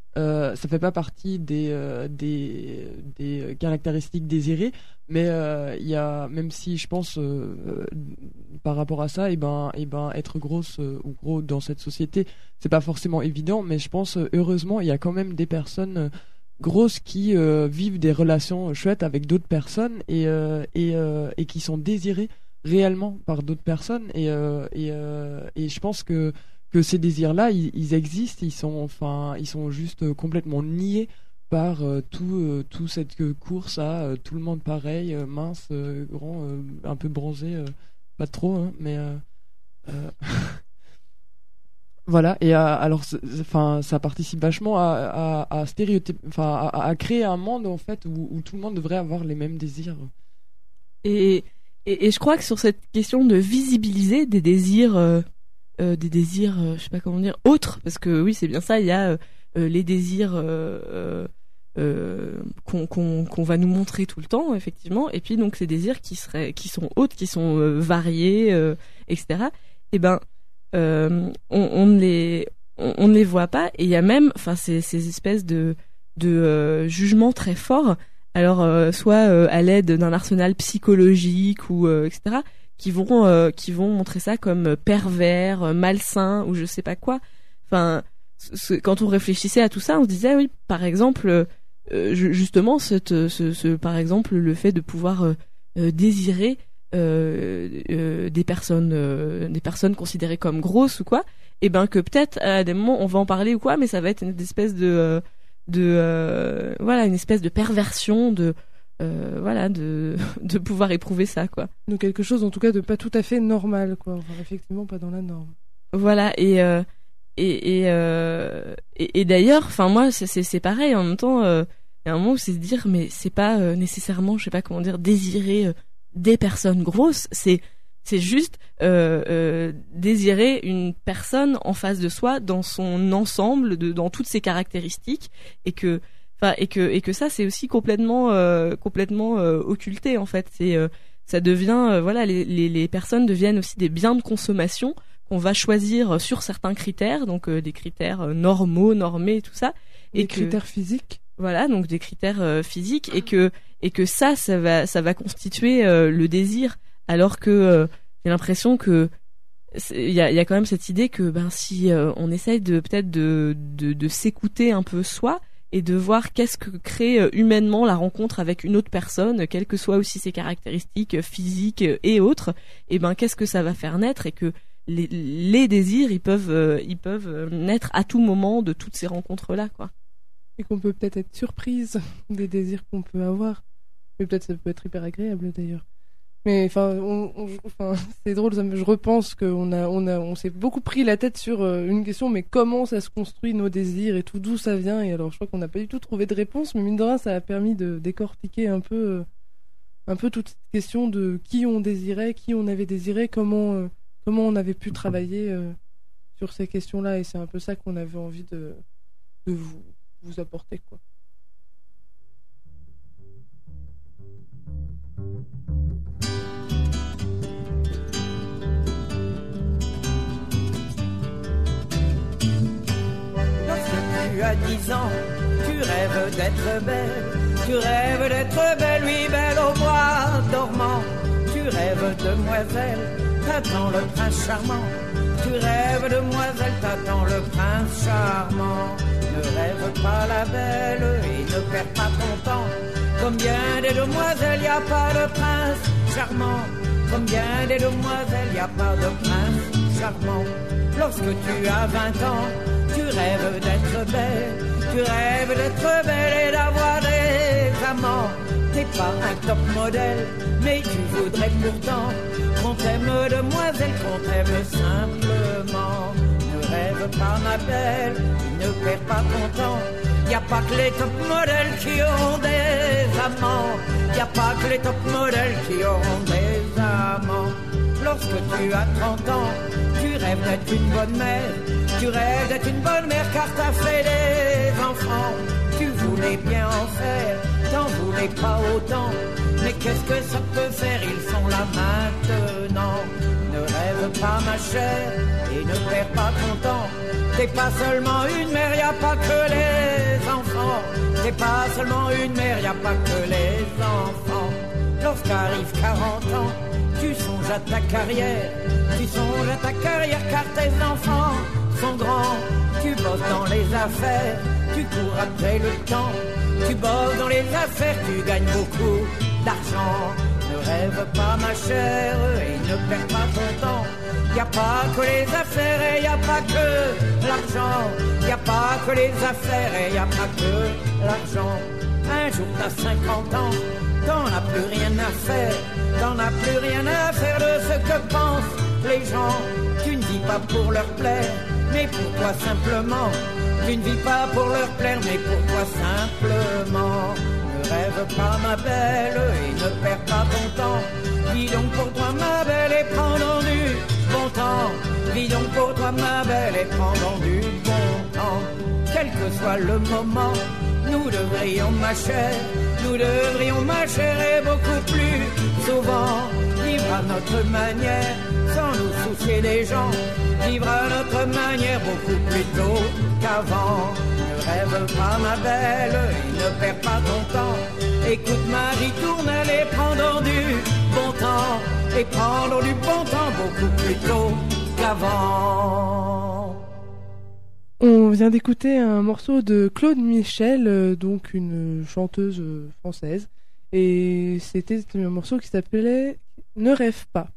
euh, ça fait pas partie des euh, des des caractéristiques désirées, mais il euh, y a, même si je pense euh, euh, par rapport à ça, et ben et ben être grosse euh, ou gros dans cette société, c'est pas forcément évident, mais je pense euh, heureusement il y a quand même des personnes euh, grosses qui euh, vivent des relations chouettes avec d'autres personnes et euh, et euh, et qui sont désirées réellement par d'autres personnes et euh, et euh, et je pense que que ces désirs-là, ils, ils existent, ils sont, enfin, ils sont juste euh, complètement niés par euh, tout, euh, tout cette euh, course à euh, tout le monde pareil, euh, mince, euh, grand, euh, un peu bronzé, euh, pas trop, hein, mais euh, euh... voilà. Et euh, alors, enfin, ça participe vachement à, à, à stéréotype, enfin, à, à créer un monde en fait où, où tout le monde devrait avoir les mêmes désirs. Et, et, et je crois que sur cette question de visibiliser des désirs. Euh... Euh, des désirs, euh, je sais pas comment dire, autres, parce que oui, c'est bien ça, il y a euh, euh, les désirs euh, euh, qu'on, qu'on, qu'on va nous montrer tout le temps, effectivement, et puis donc ces désirs qui seraient, qui sont autres, qui sont euh, variés, euh, et cetera. Et ben, euh, on, on ne les, on, on ne les voit pas, et il y a même, enfin, ces, ces espèces de, de euh, jugements très forts. Alors, euh, soit euh, à l'aide d'un arsenal psychologique ou euh, et cetera, qui vont euh, qui vont montrer ça comme pervers, euh, malsain ou je sais pas quoi. Enfin, ce, quand on réfléchissait à tout ça, on se disait oui, par exemple, euh, justement, cette, ce, ce, par exemple, le fait de pouvoir euh, euh, désirer euh, euh, des personnes, euh, des personnes considérées comme grosses ou quoi, et ben que peut-être à des moments on va en parler ou quoi, mais ça va être une espèce de euh, de euh, voilà, une espèce de perversion de Euh, voilà, de de pouvoir éprouver ça, quoi. Donc quelque chose, en tout cas, de pas tout à fait normal, quoi. Enfin, effectivement, pas dans la norme. Voilà, et euh, et et, euh, et et d'ailleurs, enfin moi, c'est c'est c'est pareil. En même temps, euh, il y a un moment où c'est se dire, mais c'est pas euh, nécessairement, je sais pas comment dire, désirer euh, des personnes grosses. C'est c'est juste euh, euh, désirer une personne en face de soi dans son ensemble, de dans toutes ses caractéristiques, et que Enfin, et que et que ça c'est aussi complètement euh, complètement euh, occulté en fait. C'est euh, ça devient euh, voilà, les, les les personnes deviennent aussi des biens de consommation qu'on va choisir sur certains critères, donc euh, des critères euh, normaux, normés, tout ça. Et Et des que, critères physiques. Voilà, donc des critères euh, physiques, et que et que ça ça va ça va constituer euh, le désir, alors que euh, j'ai l'impression que il y a il y a quand même cette idée que ben si euh, on essaye de peut-être de de de s'écouter un peu soi, et de voir qu'est-ce que crée euh, humainement la rencontre avec une autre personne, quelles que soient aussi ses caractéristiques euh, physiques euh, et autres, et ben qu'est-ce que ça va faire naître, et que les, les désirs ils peuvent euh, ils peuvent euh, naître à tout moment de toutes ces rencontres là, quoi. Et qu'on peut peut-être être surprise des désirs qu'on peut avoir. Mais peut-être ça peut être hyper agréable d'ailleurs. Mais enfin, on, on, enfin, c'est drôle, ça me, je repense qu'on a, on a, on s'est beaucoup pris la tête sur euh, une question, mais comment ça se construit nos désirs et tout, d'où ça vient. Et alors, je crois qu'on n'a pas du tout trouvé de réponse, mais mine de rien, ça a permis de décortiquer un peu, euh, un peu toute cette question de qui on désirait, qui on avait désiré, comment, euh, comment on avait pu travailler euh, sur ces questions-là. Et c'est un peu ça qu'on avait envie de, de vous, vous apporter, quoi. Tu as dix ans, tu rêves d'être belle, tu rêves d'être belle, oui, belle au bois dormant. Tu rêves demoiselle, t'attends le prince charmant. Tu rêves demoiselle, t'attends le prince charmant. Ne rêve pas la belle et ne perds pas ton temps. Combien des demoiselles, y a pas de prince charmant. Combien des demoiselles, y a pas de prince charmant. Lorsque tu as vingt ans, tu rêves d'être belle, tu rêves d'être belle et d'avoir des amants. T'es pas un top modèle, mais tu voudrais pourtant qu'on t'aime, demoiselle, qu'on t'aime simplement. Ne rêve pas, ma belle, ne perds pas ton temps. Y a pas que les top modèles qui ont des amants. Y a pas que les top modèles qui ont des amants. Lorsque tu as trente ans, tu rêves d'être une bonne mère. Tu rêves d'être une bonne mère car t'as fait des enfants. Tu voulais bien en faire, t'en voulais pas autant. Mais qu'est-ce que ça peut faire, ils sont là maintenant. Ne rêve pas, ma chère, et ne perds pas ton temps. T'es pas seulement une mère, y a pas que les enfants. T'es pas seulement une mère, y a pas que les enfants. Lorsqu'arrive quarante ans, tu songes à ta carrière. Tu songes à ta carrière car tes enfants sont grands. Tu bosses dans les affaires, tu cours après le temps. Tu bosses dans les affaires, tu gagnes beaucoup d'argent. Ne rêve pas ma chère et ne perds pas ton temps. Y a pas que les affaires et y a pas que l'argent. Y a pas que les affaires et y a pas que l'argent. Un jour t'as cinquante ans, t'en as plus rien à faire. T'en as plus rien à faire de ce que pensent les gens. Tu ne vis pas pour leur plaire, mais pour toi simplement. Tu ne vis pas pour leur plaire, mais pour toi simplement. Ne rêve pas ma belle et ne perds pas ton temps. Vis donc pour toi ma belle et prends donc du bon temps. Vis donc pour toi ma belle et prends donc du bon temps. Quel que soit le moment, nous devrions ma chère, nous devrions ma chère et beaucoup plus souvent vivre à notre manière, sans nous soucier des gens. Vivre à notre manière beaucoup plus tôt qu'avant. Ne rêve pas ma belle et ne perds pas ton temps. Écoute ma vie tourne, allez prends du bon temps. Et prends du bon temps beaucoup plus tôt qu'avant. On vient d'écouter un morceau de Claude Michel, euh, donc une chanteuse euh, française. Et c'était un morceau qui s'appelait Ne rêve pas.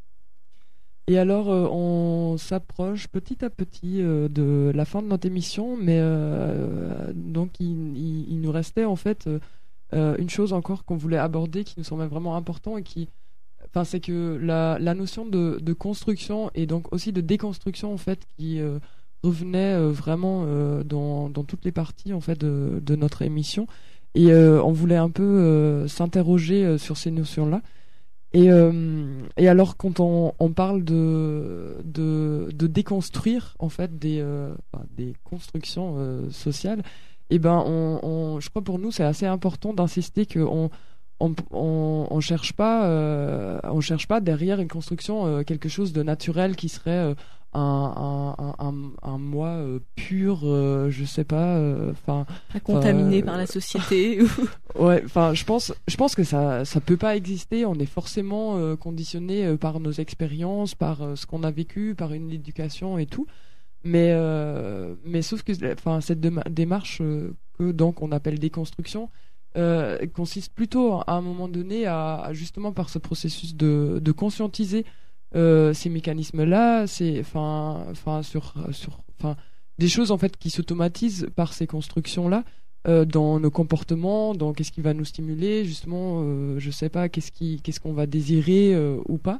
Et alors, euh, on s'approche petit à petit euh, de la fin de notre émission, mais euh, donc il, il, il nous restait en fait euh, une chose encore qu'on voulait aborder qui nous semblait vraiment important et qui, enfin, c'est que la, la notion de, de construction et donc aussi de déconstruction en fait qui euh, revenait euh, vraiment euh, dans, dans toutes les parties en fait de, de notre émission et euh, on voulait un peu euh, s'interroger euh, sur ces notions-là. Et, euh, et alors quand on, on parle de, de, de déconstruire en fait des, euh, enfin, des constructions euh, sociales, et ben on, on, je crois pour nous c'est assez important d'insister qu'on on, on, on cherche pas euh, on cherche pas derrière une construction euh, quelque chose de naturel qui serait euh, un, un, un, un moi euh, pur, euh, je sais pas, enfin euh, contaminé euh, par la société. Ouais, enfin, je pense, je pense que ça, ça peut pas exister. On est forcément euh, conditionné euh, par nos expériences, par euh, ce qu'on a vécu, par une éducation et tout. Mais, euh, mais sauf que, enfin, cette de- démarche euh, que donc on appelle déconstruction euh, consiste plutôt à un moment donné à, à justement par ce processus de, de conscientiser euh, ces mécanismes-là, c'est, enfin, enfin, sur, sur, enfin, des choses en fait qui s'automatisent par ces constructions-là. Euh, dans nos comportements, dans qu'est-ce qui va nous stimuler, justement, euh, je sais pas, qu'est-ce qui, qu'est-ce qu'on va désirer euh, ou pas,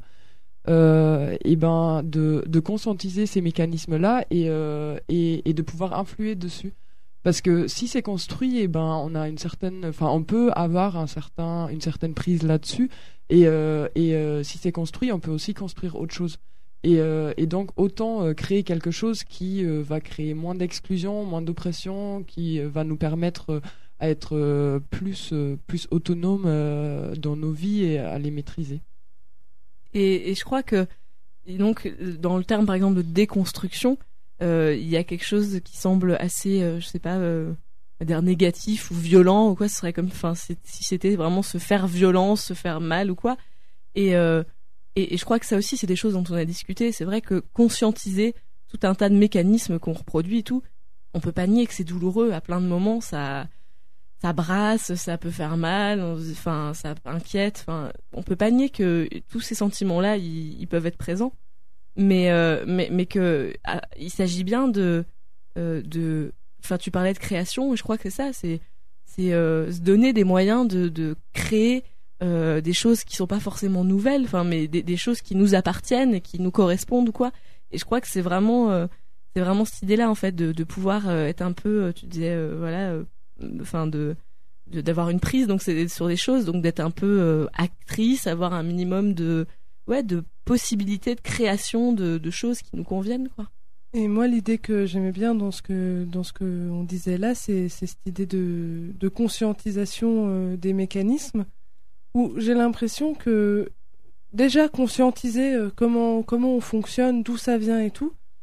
euh, et ben de, de conscientiser ces mécanismes-là et, euh, et, et de pouvoir influer dessus. Parce que si c'est construit, et ben on a une certaine, enfin on peut avoir un certain, une certaine prise là-dessus, et, euh, et euh, si c'est construit, on peut aussi construire autre chose. Et, euh, et donc autant euh, créer quelque chose qui euh, va créer moins d'exclusion, moins d'oppression, qui euh, va nous permettre euh, à être euh, plus euh, plus autonome euh, dans nos vies et à les maîtriser. Et, et je crois que et donc dans le terme par exemple de déconstruction, euh, il y a quelque chose qui semble assez, euh, je sais pas, euh, dire négatif ou violent ou quoi. Ce serait comme, enfin, si c'était vraiment se faire violence, se faire mal ou quoi. Et euh, Et, et je crois que ça aussi, c'est des choses dont on a discuté. C'est vrai que conscientiser tout un tas de mécanismes qu'on reproduit et tout, on peut pas nier que c'est douloureux. À plein de moments, ça, ça brasse, ça peut faire mal, enfin, ça inquiète. Enfin, on peut pas nier que tous ces sentiments-là, ils, ils peuvent être présents. Mais, euh, mais, mais que ah, il s'agit bien de, euh, de. Enfin, tu parlais de création, et je crois que c'est ça. C'est, c'est euh, se donner des moyens de, de créer. Euh, des choses qui sont pas forcément nouvelles, enfin, mais des, des choses qui nous appartiennent et qui nous correspondent ou quoi. Et je crois que c'est vraiment, euh, c'est vraiment cette idée-là en fait de, de pouvoir euh, être un peu, tu disais, euh, voilà, enfin euh, de, de d'avoir une prise, donc c'est sur des choses, donc d'être un peu euh, actrice, avoir un minimum de, ouais, de possibilités de création de, de choses qui nous conviennent, quoi. Et moi, l'idée que j'aimais bien dans ce que dans ce que on disait là, c'est c'est cette idée de de conscientisation euh, des mécanismes. Où j'ai l'impression que déjà conscientiser euh, comment comment on fonctionne, d'où ça vient et tout,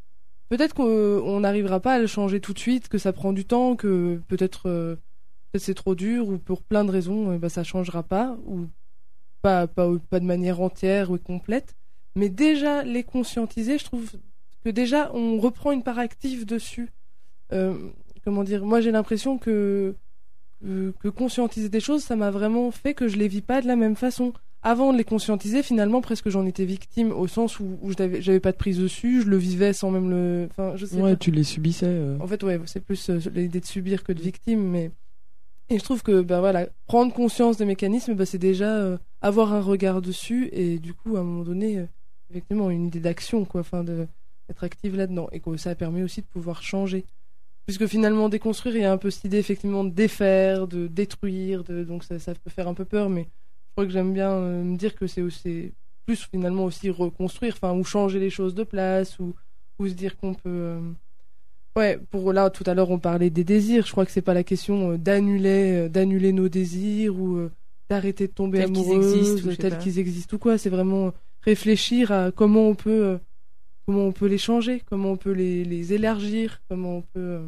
peut-être qu'on n'arrivera pas à le changer tout de suite, que ça prend du temps, que peut-être, euh, peut-être c'est trop dur, ou pour plein de raisons, euh, bah, ça changera pas, ou pas, pas, pas de manière entière ou complète. Mais déjà, les conscientiser, je trouve que déjà, on reprend une part active dessus. Euh, comment dire, moi j'ai l'impression que, que, que conscientiser des choses, ça m'a vraiment fait que je les vis pas de la même façon. Avant de les conscientiser, finalement, presque j'en étais victime, au sens où, où j'avais, j'avais pas de prise dessus, je le vivais sans même le... Enfin, je sais Ouais, pas. tu les subissais. euh. En fait, ouais, c'est plus euh, l'idée de subir que de victime, mais... Et je trouve que, ben voilà, prendre conscience des mécanismes, ben, c'est déjà euh, avoir un regard dessus, et du coup, à un moment donné, euh, effectivement, une idée d'action, quoi, enfin, de, d'être active là-dedans, et que ça permet aussi de pouvoir changer. Puisque finalement, déconstruire, il y a un peu cette idée, effectivement, de défaire, de détruire, de... donc ça, ça peut faire un peu peur, mais... Je crois que j'aime bien euh, me dire que c'est aussi plus finalement aussi reconstruire, enfin ou changer les choses de place, ou ou se dire qu'on peut. Euh... Ouais, pour là tout à l'heure on parlait des désirs. Je crois que c'est pas la question euh, d'annuler euh, d'annuler nos désirs ou euh, d'arrêter de tomber Tels qu'ils amoureux existent, ou je sais tels pas. qu'ils existent ou quoi. C'est vraiment réfléchir à comment on peut euh, comment on peut les changer, comment on peut les les élargir, comment on peut. Euh...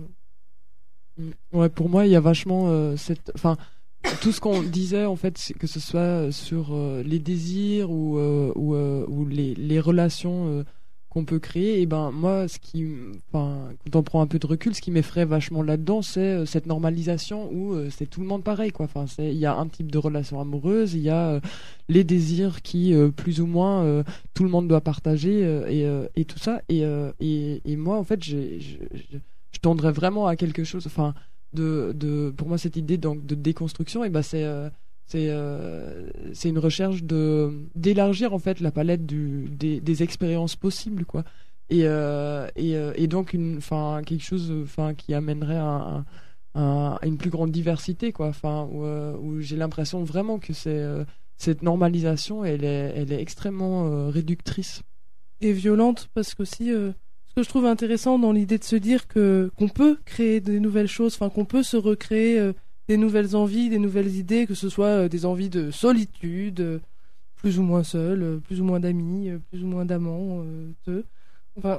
Ouais, pour moi, il y a vachement euh, cette, enfin, tout ce qu'on disait en fait, c'est que ce soit sur euh, les désirs ou euh, ou, euh, ou les les relations euh, qu'on peut créer. Et ben moi, ce qui, enfin, quand on prend un peu de recul, ce qui m'effraie vachement là-dedans, c'est euh, cette normalisation où euh, c'est tout le monde pareil, quoi. Enfin, c'est, il y a un type de relation amoureuse, il y a euh, les désirs qui euh, plus ou moins euh, tout le monde doit partager euh, et euh, et tout ça. Et euh, et et moi, en fait, j'ai j'ai- je tendrais vraiment à quelque chose, enfin, de, de, pour moi, cette idée donc, de déconstruction, et ben c'est, euh, c'est, euh, c'est une recherche de, d'élargir en fait la palette du, des, des expériences possibles, quoi. Et, euh, et, euh, et donc, une, enfin, quelque chose, enfin, qui amènerait un, un, une plus grande diversité, quoi. Enfin, où, euh, où j'ai l'impression vraiment que c'est, euh, cette normalisation, elle est, elle est extrêmement euh, réductrice. et violente parce qu'aussi euh, ce que je trouve intéressant dans l'idée de se dire que qu'on peut créer des nouvelles choses, enfin qu'on peut se recréer euh, des nouvelles envies, des nouvelles idées, que ce soit euh, des envies de solitude, euh, plus ou moins seul, euh, plus ou moins d'amis, euh, plus ou moins d'amants, euh, de... enfin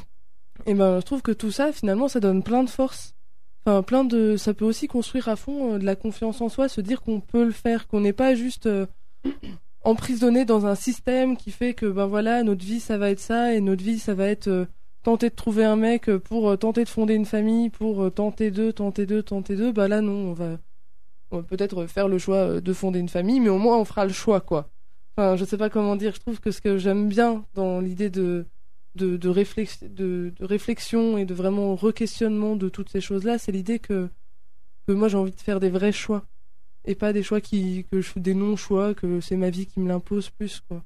et ben je trouve que tout ça finalement ça donne plein de force. Enfin plein de ça peut aussi construire à fond euh, de la confiance en soi, se dire qu'on peut le faire, qu'on n'est pas juste euh, emprisonné dans un système qui fait que ben voilà notre vie ça va être ça et notre vie ça va être euh, tenter de trouver un mec euh, pour euh, tenter de fonder une famille, pour euh, tenter de tenter de tenter de bah là non on va, on va peut-être faire le choix euh, de fonder une famille, mais au moins on fera le choix, quoi. Enfin je sais pas comment dire, je trouve que ce que j'aime bien dans l'idée de de, de, réflex... de, de réflexion et de vraiment re-questionnement de toutes ces choses là, c'est l'idée que que moi j'ai envie de faire des vrais choix et pas des choix qui que je des non-choix, que c'est ma vie qui me l'impose plus, quoi.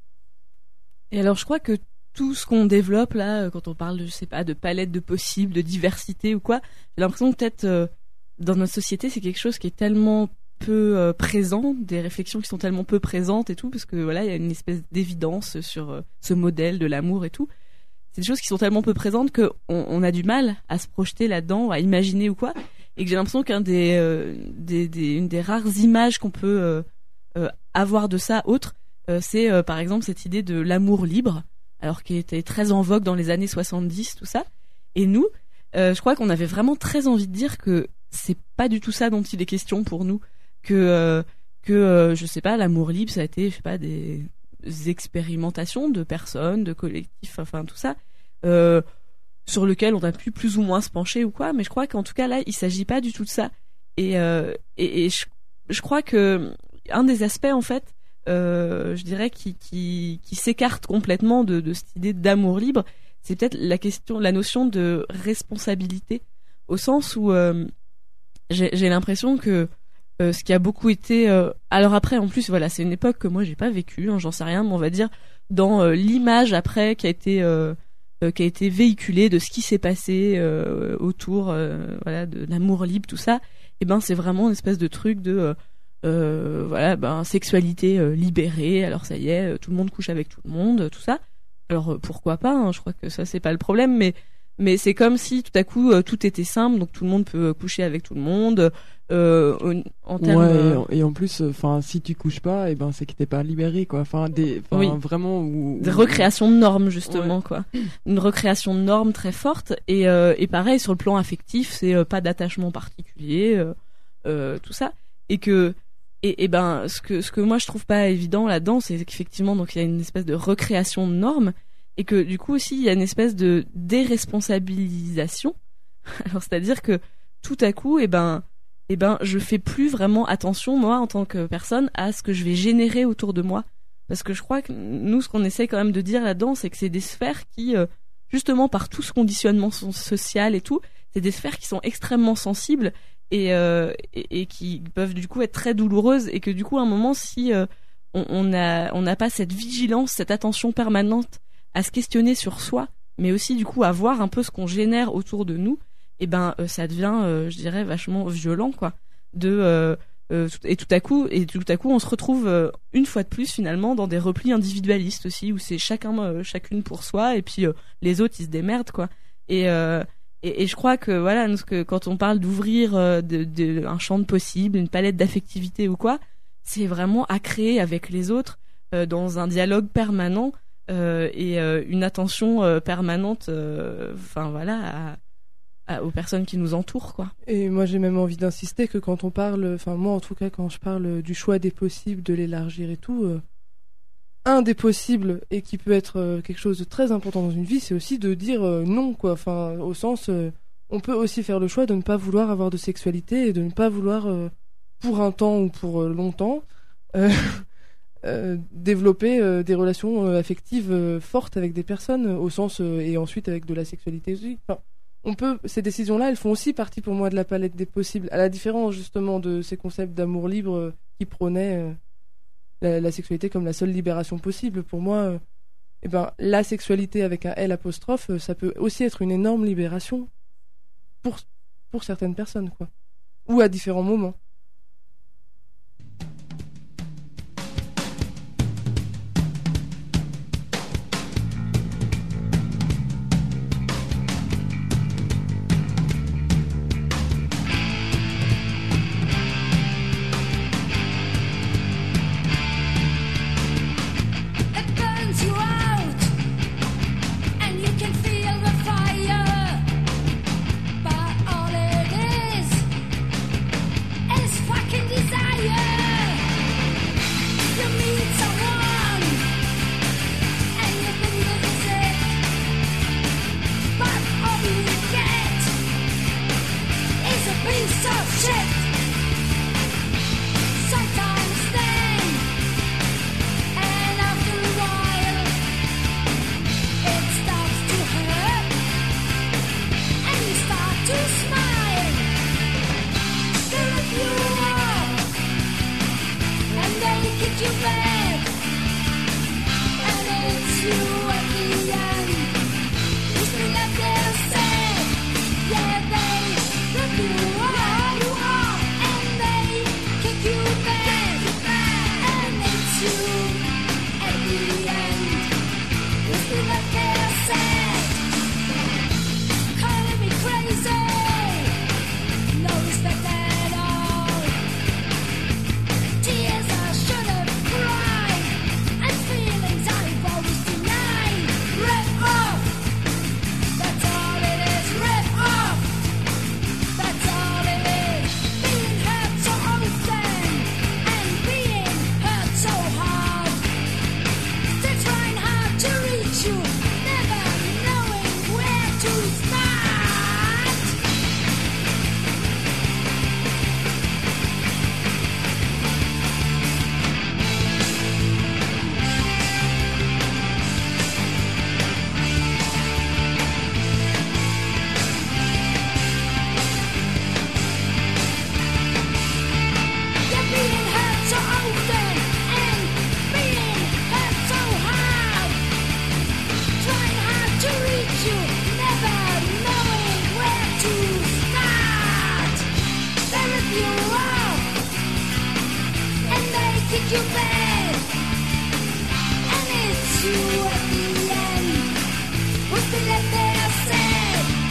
Et alors, je crois que tout ce qu'on développe là, euh, quand on parle, de, je sais pas, de palette de possibles, de diversité ou quoi, j'ai l'impression que peut-être euh, dans notre société, c'est quelque chose qui est tellement peu euh, présent, des réflexions qui sont tellement peu présentes et tout, parce que voilà, il y a une espèce d'évidence sur euh, ce modèle de l'amour et tout. C'est des choses qui sont tellement peu présentes que on, on a du mal à se projeter là-dedans, à imaginer ou quoi, et que j'ai l'impression qu'un des, euh, des, des une des rares images qu'on peut euh, euh, avoir de ça autre, euh, c'est euh, par exemple cette idée de l'amour libre, alors qui était très en vogue dans les années soixante-dix, tout ça. Et nous, euh, je crois qu'on avait vraiment très envie de dire que c'est pas du tout ça dont il est question pour nous, que euh, que euh, je sais pas, l'amour libre, ça a été, je sais pas, des expérimentations de personnes, de collectifs, enfin tout ça, euh, sur lequel on a pu plus ou moins se pencher ou quoi. Mais je crois qu'en tout cas là, il s'agit pas du tout de ça. Et euh, et, et je, je crois que un des aspects en fait, euh, je dirais qui qui qui s'écarte complètement de de cette idée d'amour libre, c'est peut-être la question, la notion de responsabilité, au sens où euh, j'ai j'ai l'impression que euh, ce qui a beaucoup été euh, alors après en plus voilà, c'est une époque que moi j'ai pas vécue, hein, j'en sais rien, mais on va dire dans euh, l'image après qui a été euh, euh, qui a été véhiculée de ce qui s'est passé euh, autour euh, voilà de l'amour libre, tout ça, et ben c'est vraiment une espèce de truc de euh, euh, voilà, ben sexualité euh, libérée, alors ça y est, euh, tout le monde couche avec tout le monde, tout ça. Alors euh, pourquoi pas, hein, je crois que ça c'est pas le problème, mais mais c'est comme si tout à coup euh, tout était simple, donc tout le monde peut coucher avec tout le monde. Euh, en, en termes, ouais, euh, et, en- et en plus, enfin, si tu couches pas, et ben c'est que t'es pas libéré, quoi. Enfin, des, enfin, Oui. vraiment où, Des où- recréations de normes justement quoi, une recréation de normes très forte et euh, et pareil sur le plan affectif, c'est euh, pas d'attachement particulier, euh, euh, tout ça et que et, et ben ce que ce que moi je trouve pas évident là-dedans, c'est qu'effectivement donc il y a une espèce de recréation de normes et que du coup aussi il y a une espèce de déresponsabilisation. Alors c'est-à-dire que tout à coup et ben et ben je fais plus vraiment attention moi en tant que personne à ce que je vais générer autour de moi. Parce que je crois que nous, ce qu'on essaie quand même de dire là-dedans, c'est que c'est des sphères qui, euh, justement par tout ce conditionnement so- social et tout, c'est des sphères qui sont extrêmement sensibles et, euh, et, et qui peuvent du coup être très douloureuses et que du coup, à un moment, si euh, on on a, on n'a pas cette vigilance, cette attention permanente à se questionner sur soi, mais aussi du coup à voir un peu ce qu'on génère autour de nous, et ben euh, ça devient, euh, je dirais, vachement violent, quoi. De euh, Euh, et tout à coup et tout à coup on se retrouve euh, une fois de plus finalement dans des replis individualistes aussi où c'est chacun euh, chacune pour soi et puis euh, les autres ils se démerdent quoi et euh, et, et je crois que voilà nous, que quand on parle d'ouvrir euh, de, de un champ de possible, une palette d'affectivité ou quoi, c'est vraiment à créer avec les autres euh, dans un dialogue permanent euh, et euh, une attention euh, permanente enfin euh, voilà à aux personnes qui nous entourent, quoi. Et moi, j'ai même envie d'insister que quand on parle, enfin moi en tout cas, quand je parle du choix des possibles, de l'élargir et tout, euh, un des possibles et qui peut être euh, quelque chose de très important dans une vie, c'est aussi de dire euh, non, quoi. Enfin, au sens, euh, on peut aussi faire le choix de ne pas vouloir avoir de sexualité et de ne pas vouloir, euh, pour un temps ou pour euh, longtemps, euh, euh, développer euh, des relations euh, affectives euh, fortes avec des personnes, euh, au sens euh, et ensuite avec de la sexualité aussi. Enfin, on peut, ces décisions-là, elles font aussi partie pour moi de la palette des possibles, à la différence justement de ces concepts d'amour libre euh, qui prônaient euh, la, la sexualité comme la seule libération possible. Pour moi, euh, eh ben, la sexualité avec un L apostrophe, euh, ça peut aussi être une énorme libération pour, pour certaines personnes, quoi. Ou à différents moments. It burns you out, and you can feel the fire. But all it is is fucking desire. You meet someone, and you think this is it, but all you get is a piece of shit. Sometimes then. And after a while, it starts to hurt, and you start to smile. They rip you up, and they kick you back, and it's you at the end. You still up there sad, yeah, they rip you up, and they kick you back, and it's you. At the end, you feel like they're sad, calling me crazy, no respect at all. Tears I should have cried, and feelings I've always denied. Rip off, that's all it is. Rip off, that's all it is. Being hurt so often, and being hurt so hard. They're trying hard to reach you, never knowing where to start. You're being hurt so often, and being hurt so hard. Trying hard to reach you, never knowing where to start. They rip you off, and they kick you back, and it's you at the end. Who's still left there sad,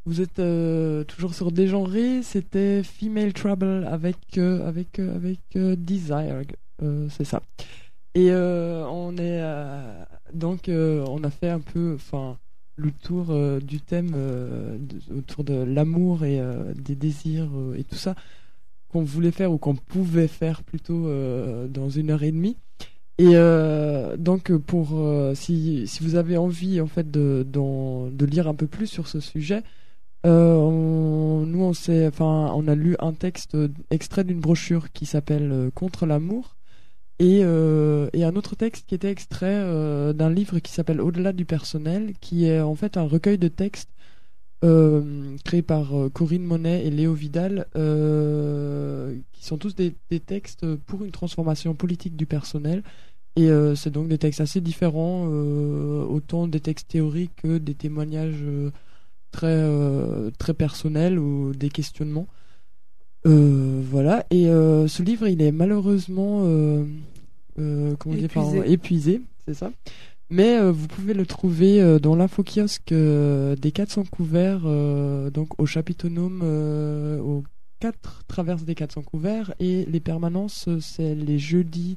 vous êtes euh, toujours sur Dégenré, c'était Female Trouble avec, euh, avec, euh, avec euh, Desire, euh, c'est ça. Et euh, on est euh, donc euh, on a fait un peu, enfin, le tour euh, du thème euh, de, autour de l'amour et euh, des désirs euh, et tout ça qu'on voulait faire ou qu'on pouvait faire plutôt euh, dans une heure et demie. Et euh, donc pour euh, si si vous avez envie en fait de d'en, de lire un peu plus sur ce sujet, euh, on, nous on s'est, enfin on a lu un texte extrait d'une brochure qui s'appelle euh, Contre l'amour. Et, euh, et un autre texte qui était extrait euh, d'un livre qui s'appelle Au-delà du personnel, qui est en fait un recueil de textes euh, créé par euh, Corinne Monet et Léo Vidal, euh, qui sont tous des, des textes pour une transformation politique du personnel. Et euh, c'est donc des textes assez différents, euh, autant des textes théoriques que des témoignages euh, très, euh, très personnels ou des questionnements. Euh, voilà, et euh, ce livre il est malheureusement euh, euh, comment dire, Épuisé. pardon, épuisé, c'est ça. Mais euh, vous pouvez le trouver euh, dans l'info-kiosque euh, des quatre cents couverts, euh, donc au Chapitonome, euh, aux quatre traverses des quatre cents couverts, et les permanences c'est les jeudis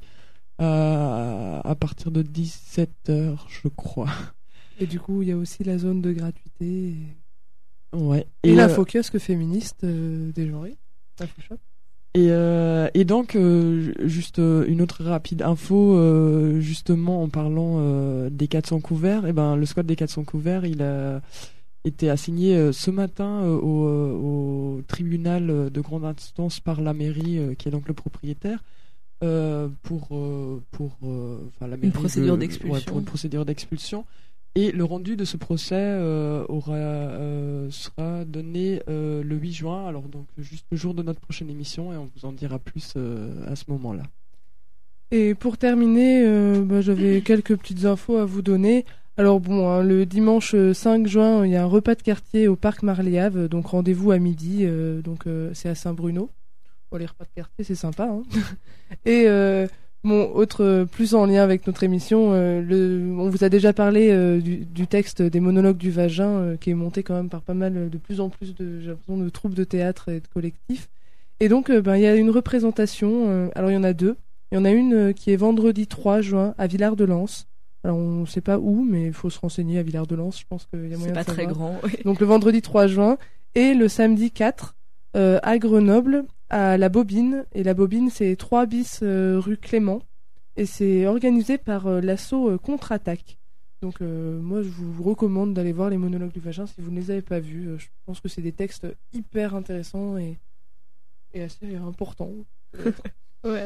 à, à partir de dix-sept heures, je crois. Et du coup, il y a aussi la zone de gratuité. Et, Ouais. et euh, l'info-kiosque féministe euh, des genrés. Info-shop. Et, euh, et donc, euh, juste euh, une autre rapide info, euh, justement en parlant euh, des quatre cents couverts, et ben, le squat des quatre cents couverts, il a été assigné euh, ce matin euh, au, euh, au tribunal de grande instance par la mairie, euh, qui est donc le propriétaire, euh, pour, euh, pour euh, enfin, la mairie procédure veut- d'expulsion. ouais, pour une procédure d'expulsion. Et le rendu de ce procès euh, aura, euh, sera donné euh, le huit juin, alors donc juste le jour de notre prochaine émission, et on vous en dira plus euh, à ce moment-là. Et pour terminer, euh, bah, j'avais quelques petites infos à vous donner. Alors bon, hein, le dimanche cinq juin, il y a un repas de quartier au parc Marliave, donc rendez-vous à midi, euh, donc euh, c'est à Saint-Bruno. Bon, les repas de quartier, c'est sympa. Hein. Et euh, bon, autre euh, plus en lien avec notre émission, euh, le, on vous a déjà parlé euh, du, du texte des monologues du vagin, euh, qui est monté quand même par pas mal, euh, de plus en plus de, j'ai l'impression, de troupes de théâtre et de collectifs. Et donc, euh, ben, il y a une représentation. euh, alors, il y en a deux. Il y en a une euh, qui est vendredi trois juin à Villard-de-Lans. Alors, on ne sait pas où, mais il faut se renseigner à Villard-de-Lans. Je pense qu'il y a moyen C'est pas de très savoir. grand. oui. Donc, le vendredi trois juin. Et le samedi quatre euh, à Grenoble, à La Bobine. Et La Bobine, c'est trois bis euh, rue Clément. Et c'est organisé par euh, l'asso euh, Contre-Attaque. Donc, euh, moi, je vous recommande d'aller voir les monologues du vagin si vous ne les avez pas vus. Euh, je pense que c'est des textes hyper intéressants et, et assez importants. Ouais.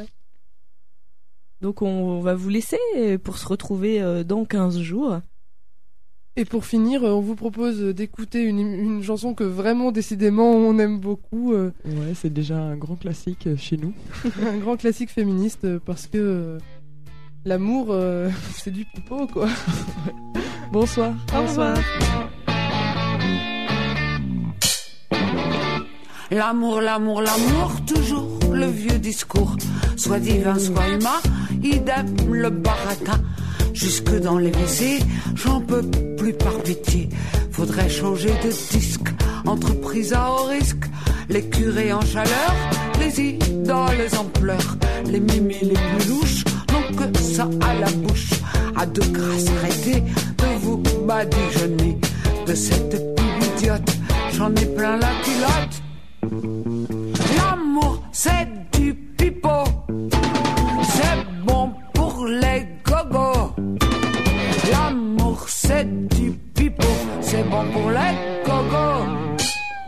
Donc on va vous laisser pour se retrouver euh, dans quinze jours. Et pour finir, euh, on vous propose d'écouter une, une chanson que vraiment, décidément, on aime beaucoup. euh, Ouais, c'est déjà un grand classique euh, chez nous. un grand classique féministe euh, parce que euh, l'amour, euh, c'est du pipeau, quoi. Bonsoir. Au revoir. L'amour, l'amour, l'amour, toujours le vieux discours. Soit divin, soit humain, idem le baratin. Jusque dans les W C, j'en peux plus par pitié. Faudrait changer de disque, entreprise à haut risque. Les curés en chaleur, les idoles en pleurs. Les mémés les plus louches n'ont que ça à la bouche. À de grâce, arrêtez de vous badigeonner. De cette pub idiote, j'en ai plein la culotte. L'amour, c'est du pipeau. C'est bon pour les gogos. L'amour, c'est du pipeau. C'est bon pour les gogos.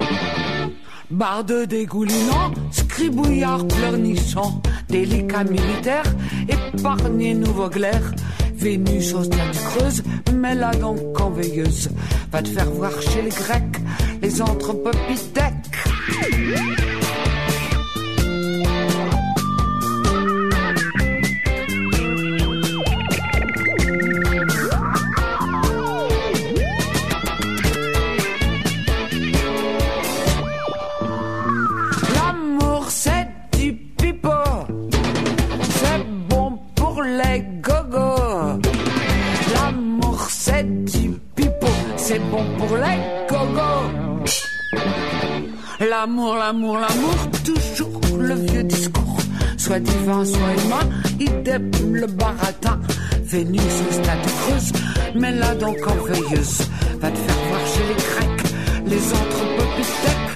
Barde dégoulinant, scribouillard pleurnichant, délicat militaire, épargné nouveau glaire. Vénus au stade creuse, mets-la donc en veilleuse. Va te faire voir chez les Grecs, les anthropopithèques. L'amour c'est du pipeau, c'est bon pour les gogos. L'amour c'est du pipeau, c'est bon pour les gogos. L'amour, l'amour, l'amour, toujours le vieux discours. Soit divin, soit humain, idem le baratin. Vénus, le stade creuse, mais là donc en veilleuse. Va te faire voir chez les Grecs, les anthropopithèques.